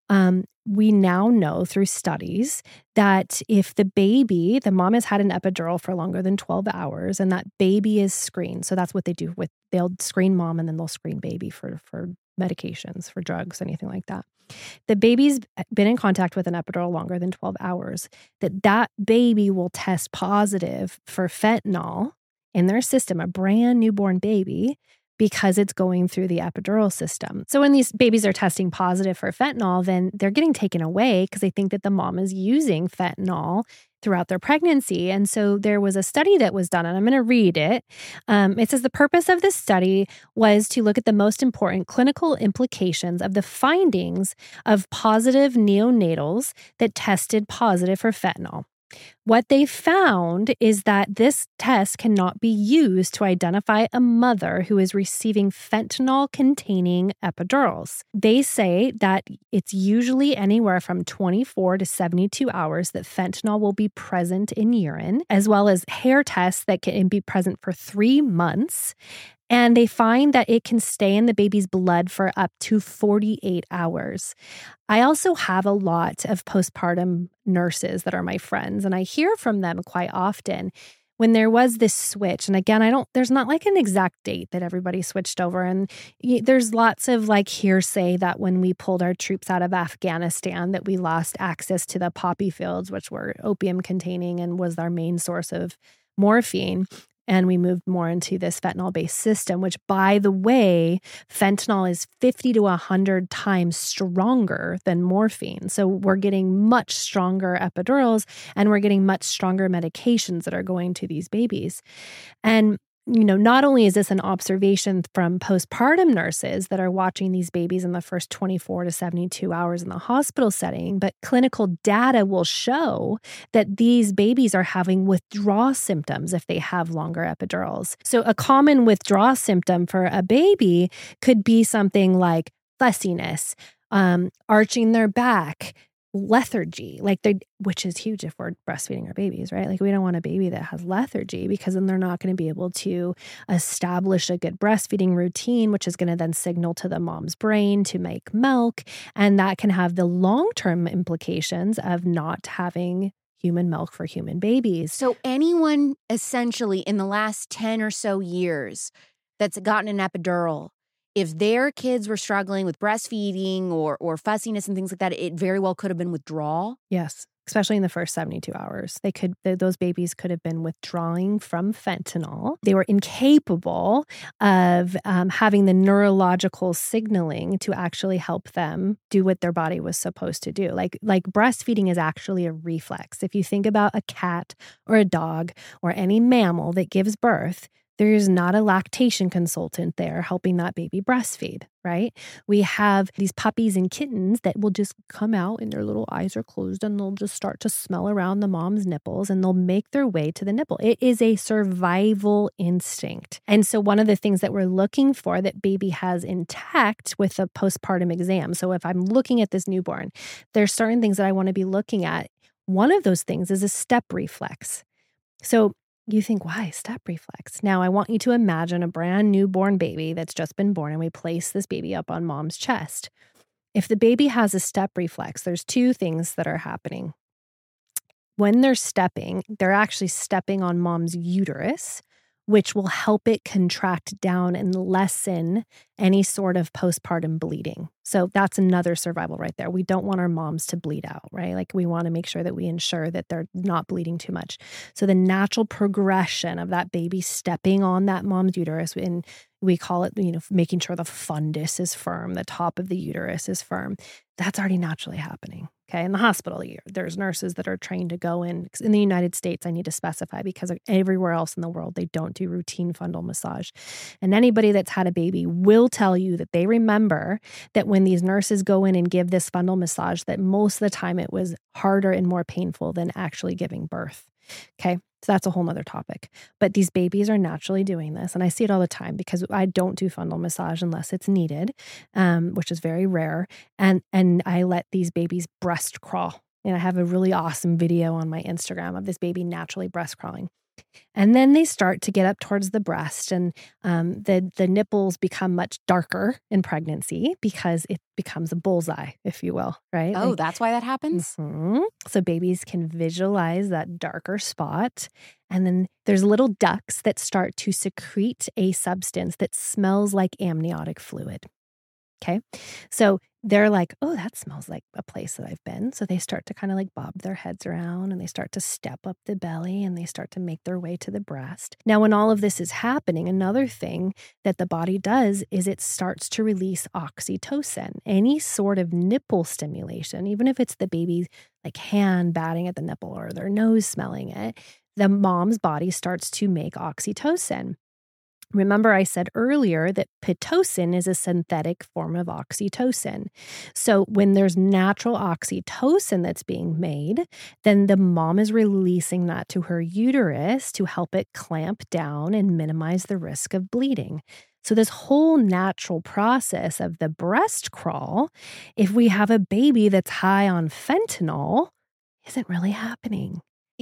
We now know through studies that if the mom has had an epidural for longer than 12 hours and that baby is screened. So that's what they do they'll screen mom and then they'll screen baby for medications, for drugs, anything like that. The baby's been in contact with an epidural longer than 12 hours, that baby will test positive for fentanyl in their system, a brand newborn baby, because it's going through the epidural system. So when these babies are testing positive for fentanyl, then they're getting taken away because they think that the mom is using fentanyl throughout their pregnancy. And so there was a study that was done, and I'm going to read it. It says the purpose of this study was to look at the most important clinical implications of the findings of positive neonatals that tested positive for fentanyl. What they found is that this test cannot be used to identify a mother who is receiving fentanyl-containing epidurals. They say that it's usually anywhere from 24 to 72 hours that fentanyl will be present in urine, as well as hair tests that can be present for 3 months. And they find that it can stay in the baby's blood for up to 48 hours. I also have a lot of postpartum nurses that are my friends, and I hear from them quite often when there was this switch. And again, there's not like an exact date that everybody switched over. And there's lots of like hearsay that when we pulled our troops out of Afghanistan, that we lost access to the poppy fields, which were opium containing and was our main source of morphine. And we moved more into this fentanyl-based system, which, by the way, fentanyl is 50 to 100 times stronger than morphine. So we're getting much stronger epidurals and we're getting much stronger medications that are going to these babies. And not only is this an observation from postpartum nurses that are watching these babies in the first 24 to 72 hours in the hospital setting, but clinical data will show that these babies are having withdrawal symptoms if they have longer epidurals. So a common withdrawal symptom for a baby could be something like fussiness, arching their back, lethargy, which is huge if we're breastfeeding our babies, right? Like we don't want a baby that has lethargy because then they're not going to be able to establish a good breastfeeding routine, which is going to then signal to the mom's brain to make milk. And that can have the long-term implications of not having human milk for human babies. So anyone essentially in the last 10 or so years that's gotten an epidural, if their kids were struggling with breastfeeding or fussiness and things like that, it very well could have been withdrawal. Yes, especially in the first 72 hours. Those babies could have been withdrawing from fentanyl. They were incapable of having the neurological signaling to actually help them do what their body was supposed to do. Like breastfeeding is actually a reflex. If you think about a cat or a dog or any mammal that gives birth, there's not a lactation consultant there helping that baby breastfeed, right? We have these puppies and kittens that will just come out and their little eyes are closed and they'll just start to smell around the mom's nipples and they'll make their way to the nipple. It is a survival instinct. And so one of the things that we're looking for that baby has intact with a postpartum exam. So if I'm looking at this newborn, there's certain things that I want to be looking at. One of those things is a step reflex. So you think, why step reflex? Now, I want you to imagine a brand newborn baby that's just been born and we place this baby up on mom's chest. If the baby has a step reflex, there's 2 things that are happening. When they're stepping, they're actually stepping on mom's uterus, which will help it contract down and lessen any sort of postpartum bleeding. So that's another survival right there. We don't want our moms to bleed out, right? Like we want to make sure that we ensure that they're not bleeding too much. So the natural progression of that baby stepping on that mom's uterus, and we call it, making sure the fundus is firm, the top of the uterus is firm. That's already naturally happening. Okay. In the hospital, there's nurses that are trained to go in the United States. I need to specify because everywhere else in the world, they don't do routine fundal massage. And anybody that's had a baby will tell you that they remember that when these nurses go in and give this fundal massage, that most of the time it was harder and more painful than actually giving birth. Okay. So that's a whole nother topic. But these babies are naturally doing this. And I see it all the time because I don't do fundal massage unless it's needed, which is very rare. And I let these babies breast crawl. And I have a really awesome video on my Instagram of this baby naturally breast crawling. And then they start to get up towards the breast, and the nipples become much darker in pregnancy because it becomes a bullseye, if you will, right? Oh, that's why that happens? So babies can visualize that darker spot. And then there's little ducts that start to secrete a substance that smells like amniotic fluid. Okay. So they're like, oh, that smells like a place that I've been. So they start to kind of like bob their heads around and they start to step up the belly and they start to make their way to the breast. Now, when all of this is happening, another thing that the body does is it starts to release oxytocin. Any sort of nipple stimulation, even if it's the baby's like hand batting at the nipple or their nose smelling it, the mom's body starts to make oxytocin. Remember, I said earlier that Pitocin is a synthetic form of oxytocin. So when there's natural oxytocin that's being made, then the mom is releasing that to her uterus to help it clamp down and minimize the risk of bleeding. So this whole natural process of the breast crawl, if we have a baby that's high on fentanyl, isn't really happening.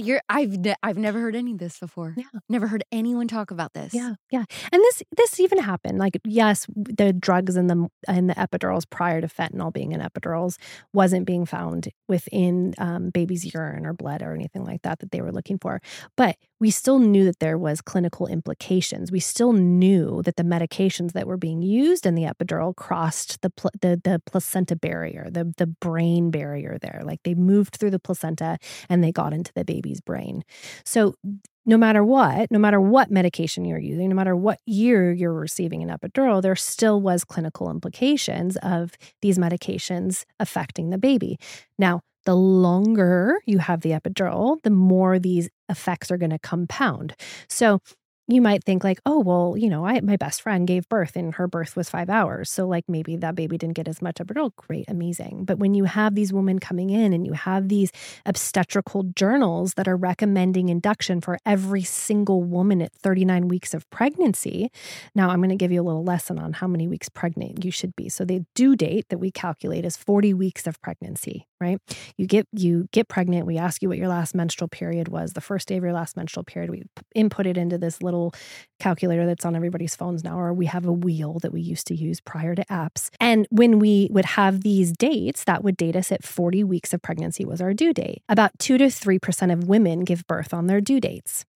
I've never heard any of this before. Yeah. Never heard anyone talk about this. Yeah. And this even happened. Like, yes, the drugs in the epidurals prior to fentanyl being in epidurals wasn't being found within baby's urine or blood or anything like that they were looking for. But we still knew that there was clinical implications. We still knew that the medications that were being used in the epidural crossed the placenta barrier, the brain barrier there. Like they moved through the placenta and they got into the baby's brain. So no matter what medication you're using, no matter what year you're receiving an epidural, there still was clinical implications of these medications affecting the baby. Now, the longer you have the epidural, the more these effects are going to compound. So you might think like, oh, well, my best friend gave birth and her birth was 5 hours. So like maybe that baby didn't get as much epidural. Great, amazing. But when you have these women coming in and you have these obstetrical journals that are recommending induction for every single woman at 39 weeks of pregnancy. Now I'm going to give you a little lesson on how many weeks pregnant you should be. So the due date that we calculate is 40 weeks of pregnancy, right? You get pregnant. We ask you what your last menstrual period was. The first day of your last menstrual period, we input it into this little calculator that's on everybody's phones now, or we have a wheel that we used to use prior to apps. And when we would have these dates, that would date us at 40 weeks of pregnancy was our due date. About 2 to 3% of women give birth on their due dates.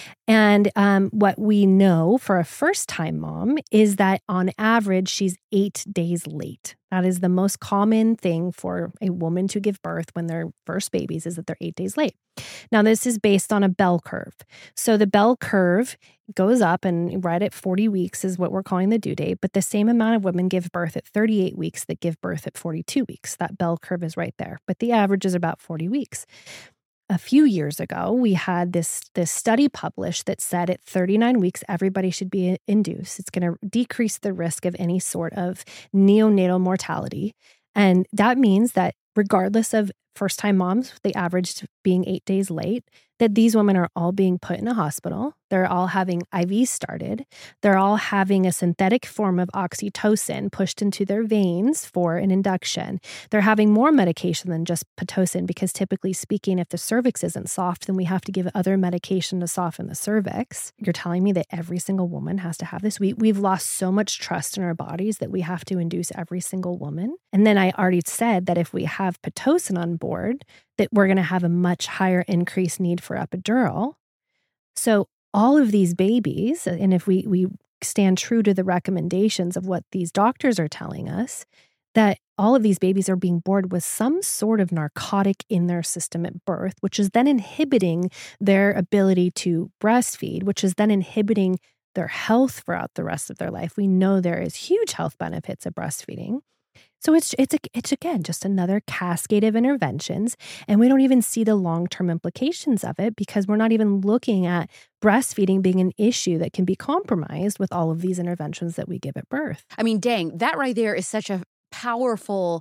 And what we know for a first-time mom is that on average, she's 8 days late. That is the most common thing for a woman to give birth when they're first babies is that they're 8 days late. Now, this is based on a bell curve. So the bell curve goes up and right at 40 weeks is what we're calling the due date. But the same amount of women give birth at 38 weeks that give birth at 42 weeks. That bell curve is right there. But the average is about 40 weeks. A few years ago, we had this study published that said at 39 weeks, everybody should be induced. It's going to decrease the risk of any sort of neonatal mortality. And that means that regardless of first-time moms, the average being 8 days late, that these women are all being put in a hospital. They're all having IVs started. They're all having a synthetic form of oxytocin pushed into their veins for an induction. They're having more medication than just Pitocin because typically speaking, if the cervix isn't soft, then we have to give other medication to soften the cervix. You're telling me that every single woman has to have this? We've lost so much trust in our bodies that we have to induce every single woman. And then I already said that if we have Pitocin on board, that we're going to have a much higher increased need for epidural. So all of these babies, and if we stand true to the recommendations of what these doctors are telling us, that all of these babies are being born with some sort of narcotic in their system at birth, which is then inhibiting their ability to breastfeed, which is then inhibiting their health throughout the rest of their life. We know there is huge health benefits of breastfeeding. So it's again, just another cascade of interventions. And we don't even see the long-term implications of it because we're not even looking at breastfeeding being an issue that can be compromised with all of these interventions that we give at birth. I mean, dang, that right there is such a powerful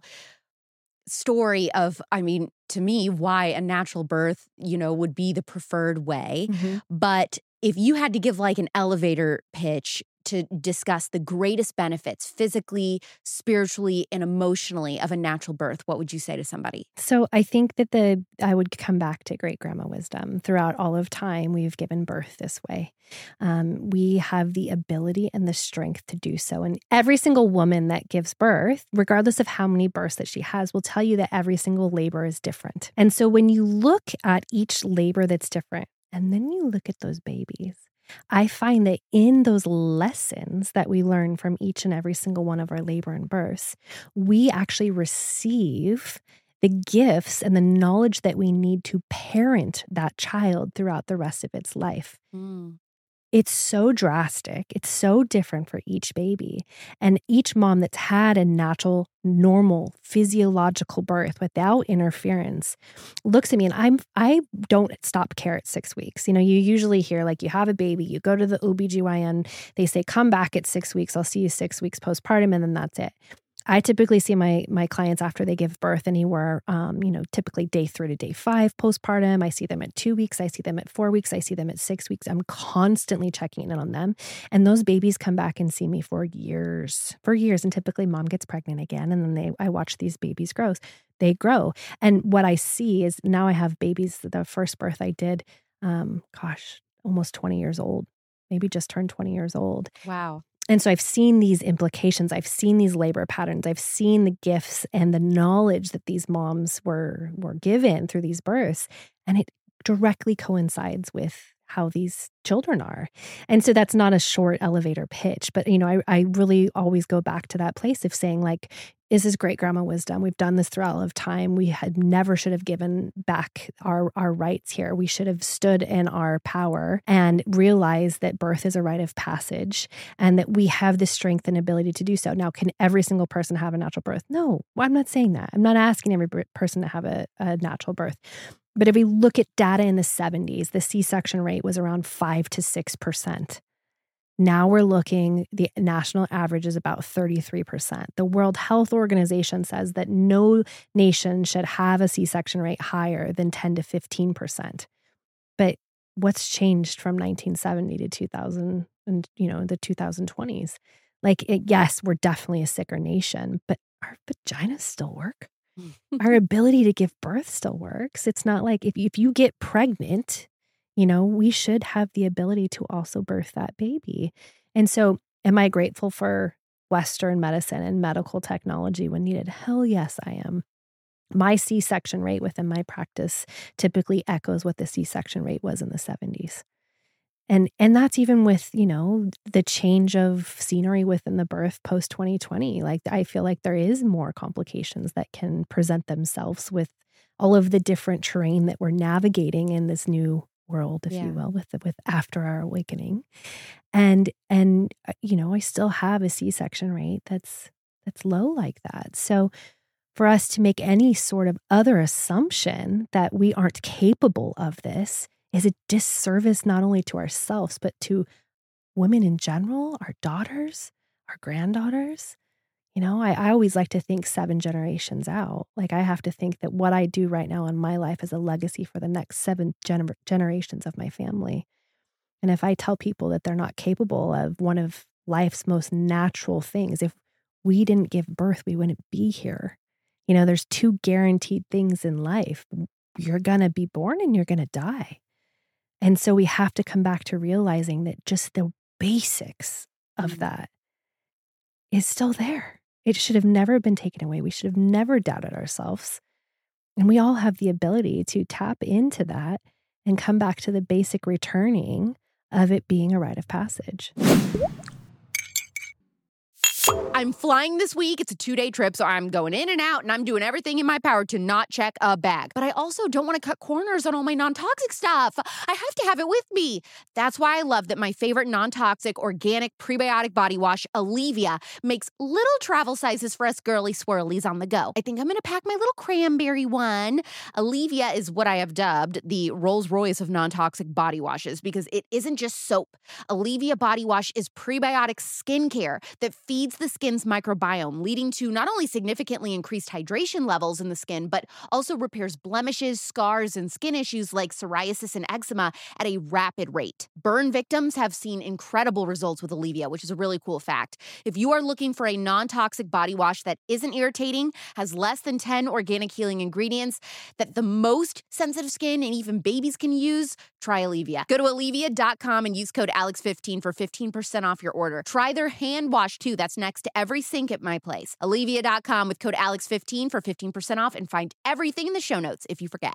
story of, to me, why a natural birth, would be the preferred way. Mm-hmm. But if you had to give like an elevator pitch to discuss the greatest benefits physically, spiritually, and emotionally of a natural birth, what would you say to somebody? So I think that I would come back to great grandma wisdom. Throughout all of time, we've given birth this way. We have the ability and the strength to do so. And every single woman that gives birth, regardless of how many births that she has, will tell you that every single labor is different. And so when you look at each labor that's different, and then you look at those babies, I find that in those lessons that we learn from each and every single one of our labor and births, we actually receive the gifts and the knowledge that we need to parent that child throughout the rest of its life. It's so drastic. It's so different for each baby. And each mom that's had a natural, normal, physiological birth without interference looks at me, and I don't stop care at 6 weeks. You usually hear like you have a baby, you go to the OBGYN, they say, come back at 6 weeks. I'll see you 6 weeks postpartum, and then that's it. I typically see my clients after they give birth anywhere, typically day 3 to day 5 postpartum. I see them at 2 weeks. I see them at 4 weeks. I see them at 6 weeks. I'm constantly checking in on them. And those babies come back and see me for years. And typically mom gets pregnant again. And then I watch these babies grow. They grow. And what I see is now I have babies. The first birth I did, almost 20 years old, maybe just turned 20 years old. Wow. And so I've seen these implications. I've seen these labor patterns. I've seen the gifts and the knowledge that these moms were given through these births. And it directly coincides with how these children are. And so that's not a short elevator pitch, but I really always go back to that place of saying, like, this is great grandma wisdom. We've done this throughout all of time. We never should have given back our rights here. We should have stood in our power and realized that birth is a rite of passage and that we have the strength and ability to do so. Now, can every single person have a natural birth? No, I'm not saying that. I'm not asking every person to have a natural birth. But if we look at data in the 70s, the C-section rate was around 5 to 6%. Now we're looking, the national average is about 33%. The World Health Organization says that no nation should have a C-section rate higher than 10 to 15%. But what's changed from 1970 to 2000 and, the 2020s? Yes, we're definitely a sicker nation, but our vaginas still work. Our ability to give birth still works. It's not like if you get pregnant, we should have the ability to also birth that baby. And so am I grateful for Western medicine and medical technology when needed? Hell yes, I am. My C-section rate within my practice typically echoes what the C-section rate was in the 70s. And that's even with, the change of scenery within the birth post 2020. Like, I feel like there is more complications that can present themselves with all of the different terrain that we're navigating in this new world, if you will, with after our awakening. And I still have a C-section rate that's low like that. So for us to make any sort of other assumption that we aren't capable of this is a disservice not only to ourselves, but to women in general, our daughters, our granddaughters. I always like to think 7 generations out. Like, I have to think that what I do right now in my life is a legacy for the next 7 generations of my family. And if I tell people that they're not capable of one of life's most natural things, if we didn't give birth, we wouldn't be here. There's 2 guaranteed things in life. You're going to be born and you're going to die. And so we have to come back to realizing that just the basics of that is still there. It should have never been taken away. We should have never doubted ourselves. And we all have the ability to tap into that and come back to the basic returning of it being a rite of passage. I'm flying this week. It's a 2-day trip, so I'm going in and out, and I'm doing everything in my power to not check a bag. But I also don't want to cut corners on all my non-toxic stuff. I have to have it with me. That's why I love that my favorite non-toxic organic prebiotic body wash, Alivia, makes little travel sizes for us girly swirlies on the go. I think I'm going to pack my little cranberry one. Alivia is what I have dubbed the Rolls Royce of non-toxic body washes because it isn't just soap. Alivia body wash is prebiotic skincare that feeds the skin skin's microbiome, leading to not only significantly increased hydration levels in the skin, but also repairs blemishes, scars, and skin issues like psoriasis and eczema at a rapid rate. Burn victims have seen incredible results with Olivia, which is a really cool fact. If you are looking for a non-toxic body wash that isn't irritating, has less than 10 organic healing ingredients, that the most sensitive skin and even babies can use, try Olivia. Go to Olivia.com and use code ALEX15 for 15% off your order. Try their hand wash too. That's next to every sink at my place. Olivia.com with code ALEX15 for 15% off and find everything in the show notes if you forget.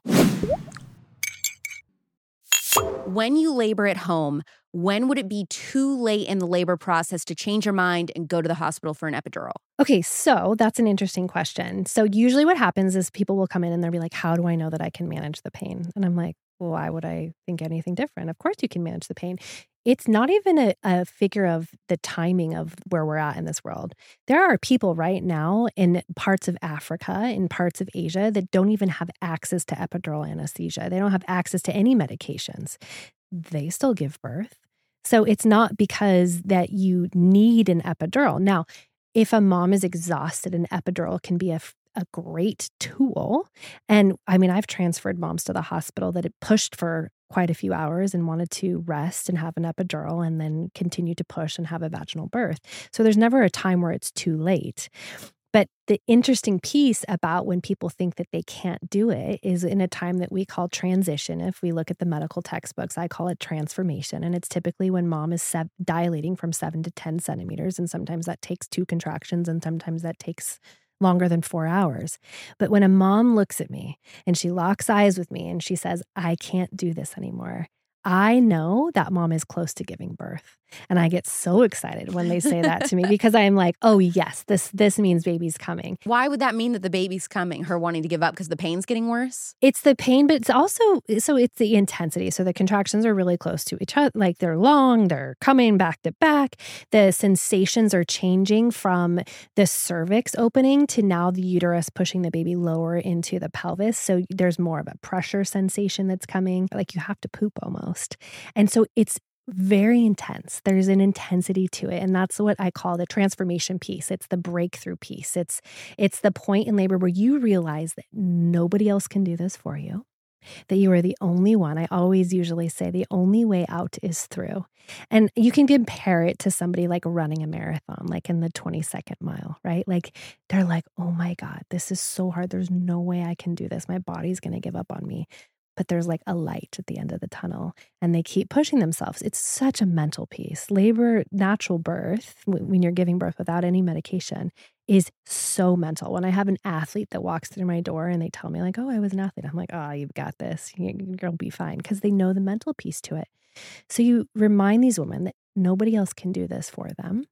When you labor at home, when would it be too late in the labor process to change your mind and go to the hospital for an epidural? Okay, so that's an interesting question. So usually what happens is people will come in and they'll be like, how do I know that I can manage the pain? And I'm like, well, why would I think anything different? Of course you can manage the pain. It's not even a figure of the timing of where we're at in this world. There are people right now in parts of Africa, in parts of Asia that don't even have access to epidural anesthesia. They don't have access to any medications. They still give birth. So it's not because that you need an epidural. Now, if a mom is exhausted, an epidural can be a great tool. And I mean, I've transferred moms to the hospital that had pushed for quite a few hours and wanted to rest and have an epidural and then continue to push and have a vaginal birth. So there's never a time where it's too late. But the interesting piece about when people think that they can't do it is in a time that we call transition. If we look at the medical textbooks, I call it transformation. And it's typically when mom is dilating from 7 to 10 centimeters. And sometimes that takes 2 contractions and sometimes that takes longer than 4 hours. But when a mom looks at me and she locks eyes with me and she says, I can't do this anymore, I know that mom is close to giving birth. And I get so excited when they say that to me because I'm like, oh yes, this means baby's coming. Why would that mean that the baby's coming? Her wanting to give up because the pain's getting worse? It's the pain, but it's also, so it's the intensity. So the contractions are really close to each other. Like they're long, they're coming back to back. The sensations are changing from the cervix opening to now the uterus pushing the baby lower into the pelvis. So there's more of a pressure sensation that's coming, like you have to poop almost. And so it's very intense. There's an intensity to it. And that's what I call the transformation piece. It's the breakthrough piece. It's the point in labor where you realize that nobody else can do this for you, that you are the only one. I always usually say the only way out is through. And you can compare it to somebody like running a marathon, like in the 22nd mile, right? Like they're like, oh my God, this is so hard. There's no way I can do this. My body's going to give up on me. But there's like a light at the end of the tunnel and they keep pushing themselves. It's such a mental piece. Labor, natural birth, when you're giving birth without any medication, is so mental. When I have an athlete that walks through my door and they tell me like, oh, I was an athlete, I'm like, oh, you've got this. You'll be fine, because they know the mental piece to it. So you remind these women that nobody else can do this for them.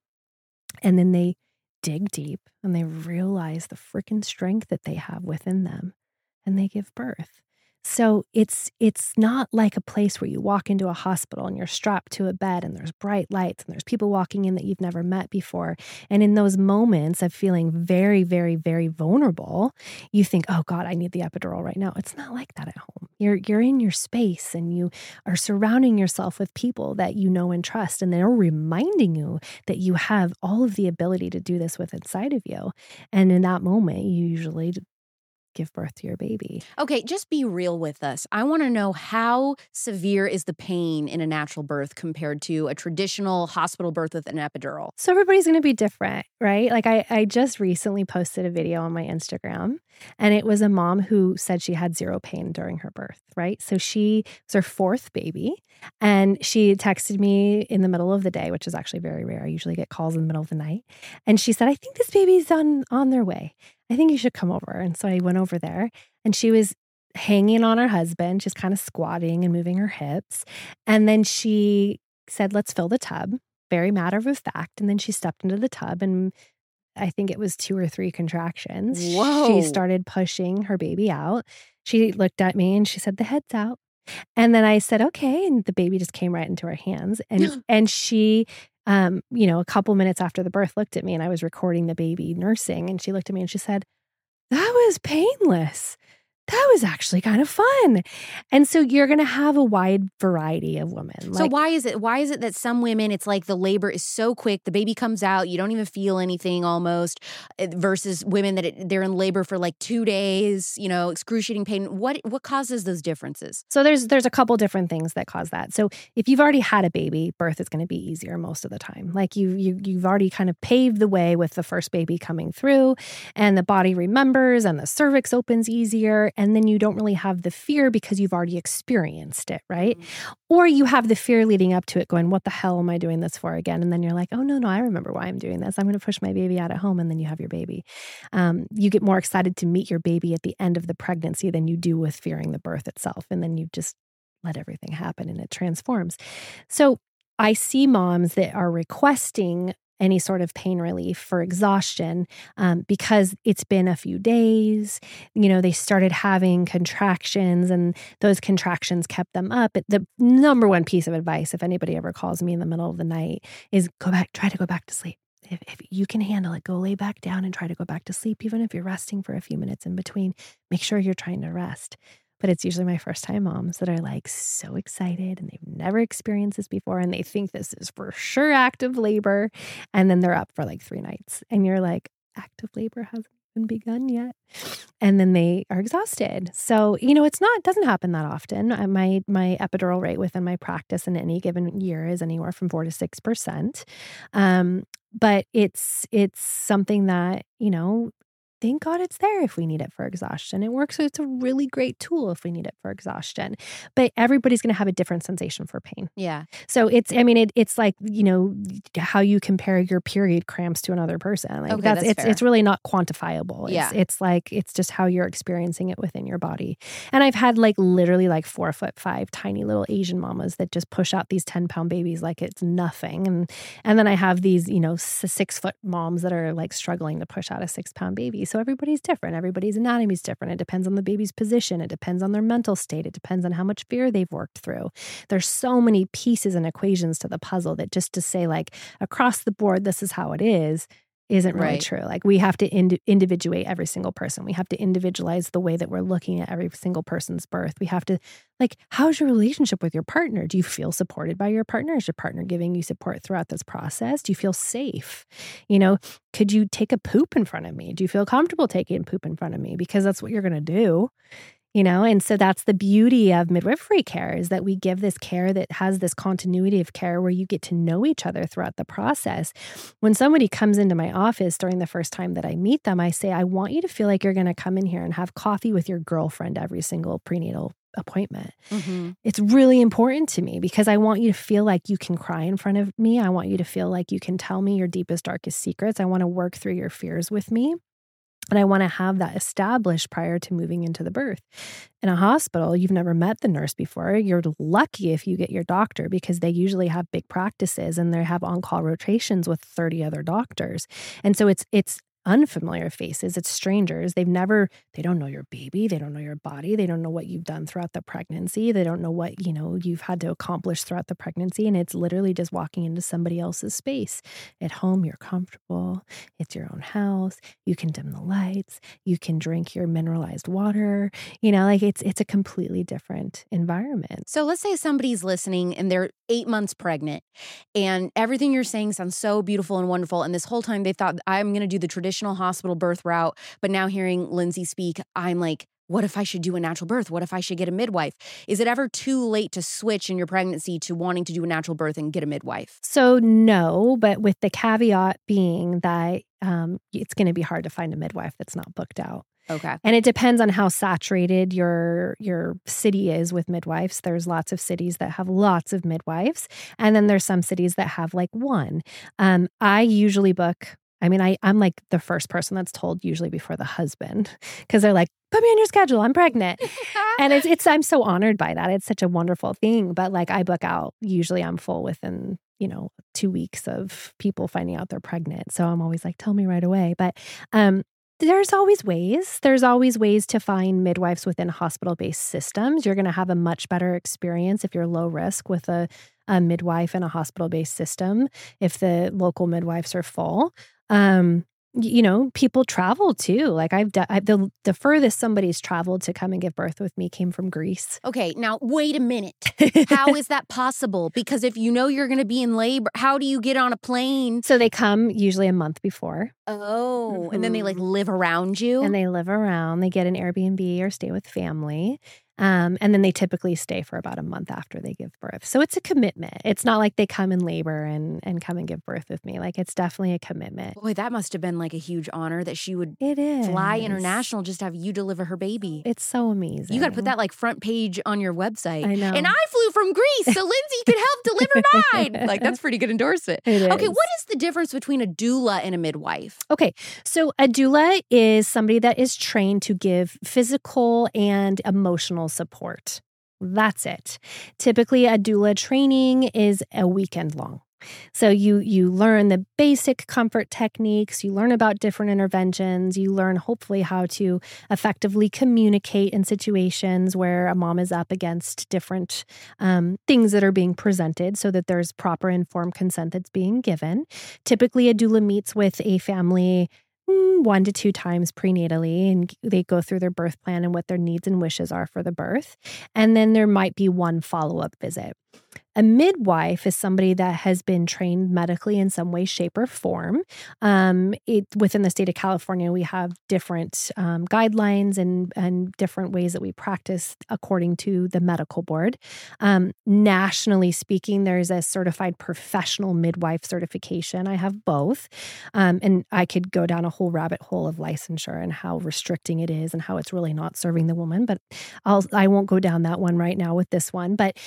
And then they dig deep and they realize the freaking strength that they have within them and they give birth. So it's not like a place where you walk into a hospital and you're strapped to a bed and there's bright lights and there's people walking in that you've never met before. And in those moments of feeling very, very, very vulnerable, you think, oh God, I need the epidural right now. It's not like that at home. You're in your space and you are surrounding yourself with people that you know and trust. And they're reminding you that you have all of the ability to do this with inside of you. And in that moment, you usually give birth to your baby. Okay, just be real with us. I want to know, how severe is the pain in a natural birth compared to a traditional hospital birth with an epidural? So everybody's going to be different, right? Like I just recently posted a video on my Instagram and it was a mom who said she had zero pain during her birth, right? So she was her 4th baby and she texted me in the middle of the day, which is actually very rare. I usually get calls in the middle of the night. And she said, I think this baby's on their way. I think you should come over. And so I went over there and she was hanging on her husband, just kind of squatting and moving her hips. And then she said, let's fill the tub, very matter of fact. And then she stepped into the tub and I think it was 2 or 3 contractions. Whoa. She started pushing her baby out. She looked at me and she said, the head's out. And then I said, okay. And the baby just came right into her hands. And she, a couple minutes after the birth, looked at me and I was recording the baby nursing. And she looked at me and she said, that was painless. that was actually kind of fun. And so you're going to have a wide variety of women. So why is it that some women, it's like the labor is so quick, the baby comes out, you don't even feel anything almost, versus women that they're in labor for like 2 days, excruciating pain. What causes those differences? So there's a couple different things that cause that. So if you've already had a baby, birth is going to be easier most of the time. Like you've already kind of paved the way with the first baby coming through, and the body remembers, and the cervix opens easier. And then you don't really have the fear because you've already experienced it, right? Mm-hmm. Or you have the fear leading up to it going, what the hell am I doing this for again? And then you're like, oh, no, I remember why I'm doing this. I'm going to push my baby out at home. And then you have your baby. You get more excited to meet your baby at the end of the pregnancy than you do with fearing the birth itself. And then you just let everything happen and it transforms. So I see moms that are requesting any sort of pain relief for exhaustion because it's been a few days. They started having contractions and those contractions kept them up. The number one piece of advice, if anybody ever calls me in the middle of the night, is try to go back to sleep. If you can handle it, go lay back down and try to go back to sleep. Even if you're resting for a few minutes in between, make sure you're trying to rest. But it's usually my first time moms that are like so excited and they've never experienced this before and they think this is for sure active labor. And then they're up for like 3 nights and you're like, active labor hasn't even begun yet. And then they are exhausted. So, it doesn't happen that often. My epidural rate within my practice in any given year is anywhere from 4 to 6%. But it's something that, thank God it's there if we need it for exhaustion. It works. So it's a really great tool if we need it for exhaustion. But everybody's going to have a different sensation for pain. Yeah. So it's like, how you compare your period cramps to another person. Like that's fair. It's really not quantifiable. It's just how you're experiencing it within your body. And I've had literally 4'5" tiny little Asian mamas that just push out these 10-pound babies like it's nothing. And then I have these, 6-foot moms that are struggling to push out a 6-pound baby. So everybody's different. Everybody's anatomy is different. It depends on the baby's position. It depends on their mental state. It depends on how much fear they've worked through. There's so many pieces and equations to the puzzle that just to say across the board, this is how it is, isn't really true. We have to individuate every single person. We have to individualize the way that we're looking at every single person's birth. We have to, how's your relationship with your partner? Do you feel supported by your partner? Is your partner giving you support throughout this process? Do you feel safe? Could you take a poop in front of me? Do you feel comfortable taking a poop in front of me? Because that's what you're going to do. And so that's the beauty of midwifery care is that we give this care that has this continuity of care where you get to know each other throughout the process. When somebody comes into my office during the first time that I meet them, I say, I want you to feel like you're going to come in here and have coffee with your girlfriend every single prenatal appointment. Mm-hmm. It's really important to me because I want you to feel like you can cry in front of me. I want you to feel like you can tell me your deepest, darkest secrets. I want to work through your fears with me. And I want to have that established prior to moving into the birth. In a hospital, you've never met the nurse before. You're lucky if you get your doctor because they usually have big practices and they have on-call rotations with 30 other doctors. And so it's unfamiliar faces. It's strangers. They don't know your baby. They don't know your body. They don't know what you've done throughout the pregnancy. They don't know what, you've had to accomplish throughout the pregnancy. And it's literally just walking into somebody else's space. At home, you're comfortable. It's your own house. You can dim the lights. You can drink your mineralized water. It's a completely different environment. So let's say somebody's listening and they're 8 months pregnant and everything you're saying sounds so beautiful and wonderful. And this whole time they thought, I'm going to do the traditional hospital birth route. But now hearing Lindsay speak, I'm like, what if I should do a natural birth? What if I should get a midwife? Is it ever too late to switch in your pregnancy to wanting to do a natural birth and get a midwife? So no, but with the caveat being that it's going to be hard to find a midwife that's not booked out. Okay. And it depends on how saturated your city is with midwives. There's lots of cities that have lots of midwives. And then there's some cities that have one. I usually book, I'm like the first person that's told usually before the husband because they're like, put me on your schedule. I'm pregnant. And I'm so honored by that. It's such a wonderful thing. But I book out, usually I'm full within 2 weeks of people finding out they're pregnant. So I'm always like, tell me right away. But there's always ways. There's always ways to find midwives within hospital-based systems. You're going to have a much better experience if you're low risk with a midwife in a hospital-based system, if the local midwives are full. People travel too. Like the furthest somebody's traveled to come and give birth with me came from Greece. Okay, now wait a minute. How is that possible? Because if you know you're going to be in labor, how do you get on a plane? So they come usually a month before. Oh, and then they live around you? And they live around. They get an Airbnb or stay with family. And then they typically stay for about a month after they give birth. So it's a commitment. It's not like they come in labor and come and give birth with me. Like, it's definitely a commitment. Boy, that must have been like a huge honor that she would fly fly international just to have you deliver her baby. It's so amazing. You got to put that front page on your website. I know. And I flew from Greece, so Lindsay could help deliver mine. That's pretty good endorsement. Okay, what is the difference between a doula and a midwife? Okay, so a doula is somebody that is trained to give physical and emotional support. That's it. Typically, a doula training is a weekend long. So you learn the basic comfort techniques, you learn about different interventions, you learn hopefully how to effectively communicate in situations where a mom is up against different things that are being presented so that there's proper informed consent that's being given. Typically, a doula meets with a family 1 to 2 times prenatally, and they go through their birth plan and what their needs and wishes are for the birth. And then there might be one follow-up visit. A midwife is somebody that has been trained medically in some way, shape, or form. Within the state of California, we have different guidelines and different ways that we practice according to the medical board. Nationally speaking, there's a certified professional midwife certification. I have both. And I could go down a whole rabbit hole of licensure and how restricting it is and how it's really not serving the woman. But I won't go down that one right now with this one. But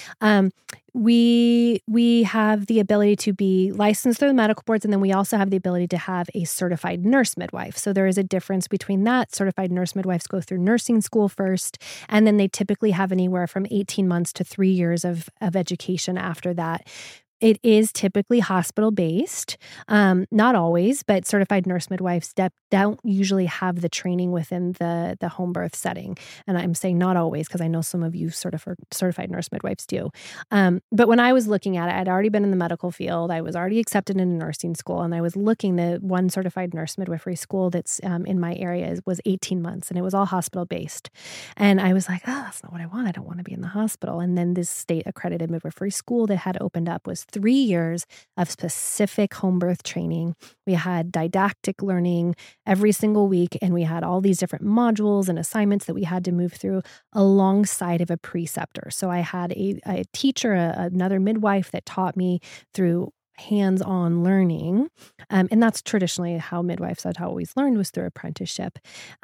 we have the ability to be licensed through the medical boards, and then we also have the ability to have a certified nurse midwife. So there is a difference between that. Certified nurse midwives go through nursing school first, and then they typically have anywhere from 18 months to 3 years of education after that. It is typically hospital-based, not always, but certified nurse midwives don't usually have the training within the home birth setting. And I'm saying not always because I know some of you certified nurse midwives do. But when I was looking at it, I'd already been in the medical field. I was already accepted into nursing school, and I was looking, the one certified nurse midwifery school that's in my area was 18 months, and it was all hospital-based. And I was like, oh, that's not what I want. I don't want to be in the hospital. And then this state-accredited midwifery school that had opened up was 3 years of specific home birth training. We had didactic learning every single week, and we had all these different modules and assignments that we had to move through alongside of a preceptor. So I had a teacher, another midwife that taught me through hands-on learning. And that's traditionally how midwives had always learned, was through apprenticeship.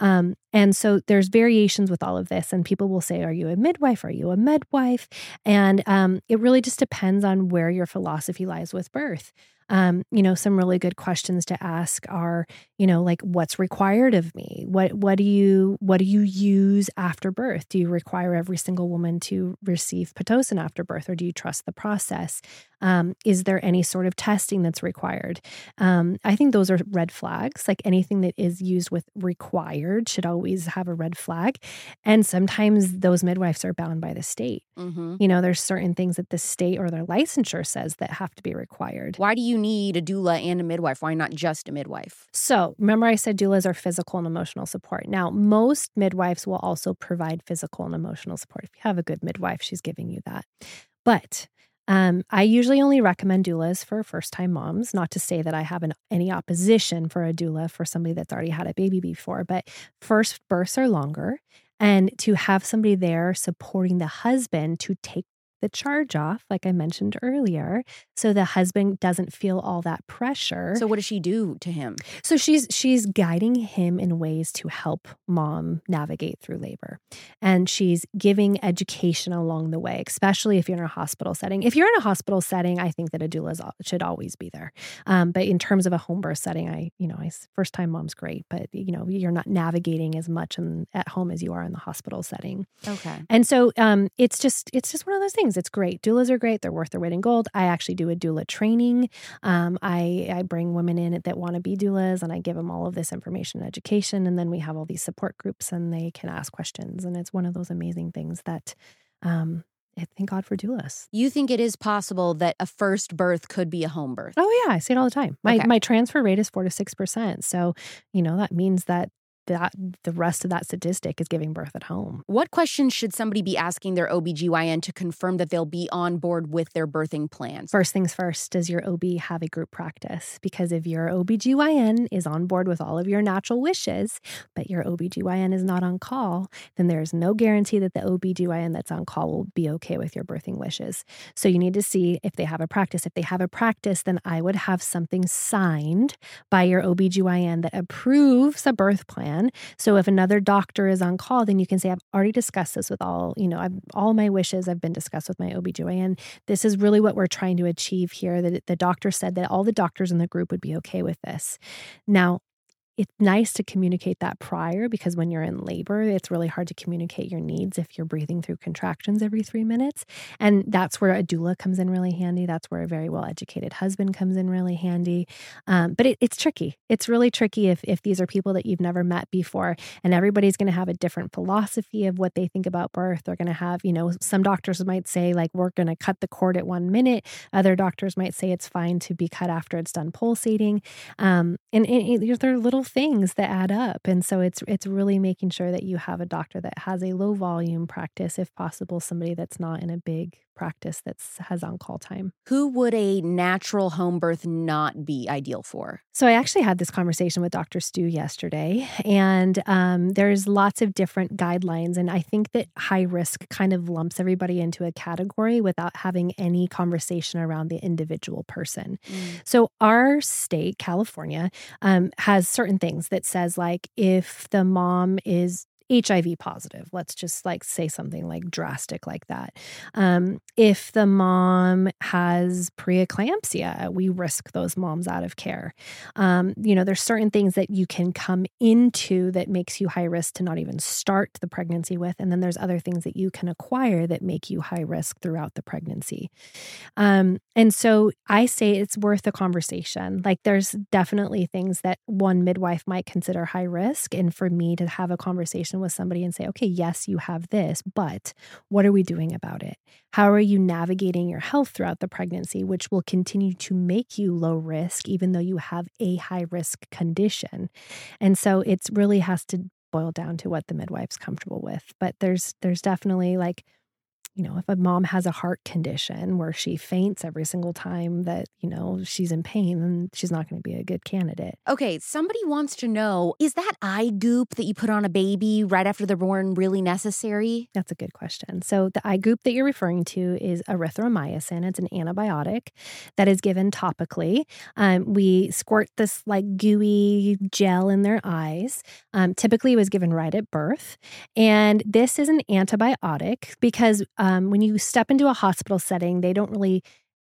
And so there's variations with all of this. And people will say, are you a midwife? Are you a midwife? And it really just depends on where your philosophy lies with birth. Some really good questions to ask are, like, what's required of me? What do you use after birth? Do you require every single woman to receive Pitocin after birth, or do you trust the process? Is there any sort of testing that's required? I think those are red flags. Like, anything that is used with required should always have a red flag. And sometimes those midwives are bound by the state. Mm-hmm. There's certain things that the state or their licensure says that have to be required. Why do you need a doula and a midwife? Why not just a midwife? So remember I said doulas are physical and emotional support. Now, most midwives will also provide physical and emotional support. If you have a good midwife, she's giving you that. But I usually only recommend doulas for first-time moms. Not to say that I have any opposition for a doula for somebody that's already had a baby before, but first births are longer. And to have somebody there supporting the husband to take the charge off, like I mentioned earlier, so the husband doesn't feel all that pressure. So what does she do to him? So she's guiding him in ways to help mom navigate through labor. And she's giving education along the way, especially if you're in a hospital setting. If you're in a hospital setting, I think that a doula should always be there. But in terms of a home birth setting, first-time mom's great, but you're not navigating as much at home as you are in the hospital setting. Okay. And so it's just one of those things. It's great. Doulas are great. They're worth their weight in gold. I actually do a doula training. I bring women in that want to be doulas, and I give them all of this information and education. And then we have all these support groups, and they can ask questions. And it's one of those amazing things that thank God for doulas. You think it is possible that a first birth could be a home birth? Oh yeah, I say it all the time. My transfer rate is 4 to 6%. So, that means that the rest of that statistic is giving birth at home. What questions should somebody be asking their OBGYN to confirm that they'll be on board with their birthing plans? First things first, does your OB have a group practice? Because if your OBGYN is on board with all of your natural wishes, but your OBGYN is not on call, then there's no guarantee that the OBGYN that's on call will be okay with your birthing wishes. So you need to see if they have a practice. If they have a practice, then I would have something signed by your OBGYN that approves a birth plan. So if another doctor is on call, then you can say, I've already discussed this with all my wishes have been discussed with my OBGYN. This is really what we're trying to achieve here. That the doctor said that all the doctors in the group would be okay with this. Now, it's nice to communicate that prior, because when you're in labor, it's really hard to communicate your needs if you're breathing through contractions every 3 minutes. And that's where a doula comes in really handy. That's where a very well-educated husband comes in really handy. But it's tricky. It's really tricky if these are people that you've never met before, and everybody's going to have a different philosophy of what they think about birth. They're going to have, some doctors might say, like, we're going to cut the cord at 1 minute. Other doctors might say it's fine to be cut after it's done pulsating. And there are little things that add up. And so it's really making sure that you have a doctor that has a low volume practice, if possible, somebody that's not in a big practice that has on-call time. Who would a natural home birth not be ideal for? So I actually had this conversation with Dr. Stu yesterday, and there's lots of different guidelines. And I think that high risk kind of lumps everybody into a category without having any conversation around the individual person. So our state, California, has certain things that says, like, if the mom is HIV positive, let's just say something like drastic like that. If the mom has preeclampsia, we risk those moms out of care. There's certain things that you can come into that makes you high risk to not even start the pregnancy with. And then there's other things that you can acquire that make you high risk throughout the pregnancy. And so I say it's worth a conversation. Like, there's definitely things that one midwife might consider high risk. And for me to have a conversation with somebody and say, okay, yes, you have this, but what are we doing about it? How are you navigating your health throughout the pregnancy, which will continue to make you low risk, even though you have a high risk condition? And so it's really has to boil down to what the midwife's comfortable with. But there's definitely, like, if a mom has a heart condition where she faints every single time that, she's in pain, then she's not going to be a good candidate. Okay, somebody wants to know, is that eye goop that you put on a baby right after they're born really necessary? That's a good question. So the eye goop that you're referring to is erythromycin. It's an antibiotic that is given topically. We squirt this gooey gel in their eyes. Typically it was given right at birth. And this is an antibiotic because when you step into a hospital setting, they don't really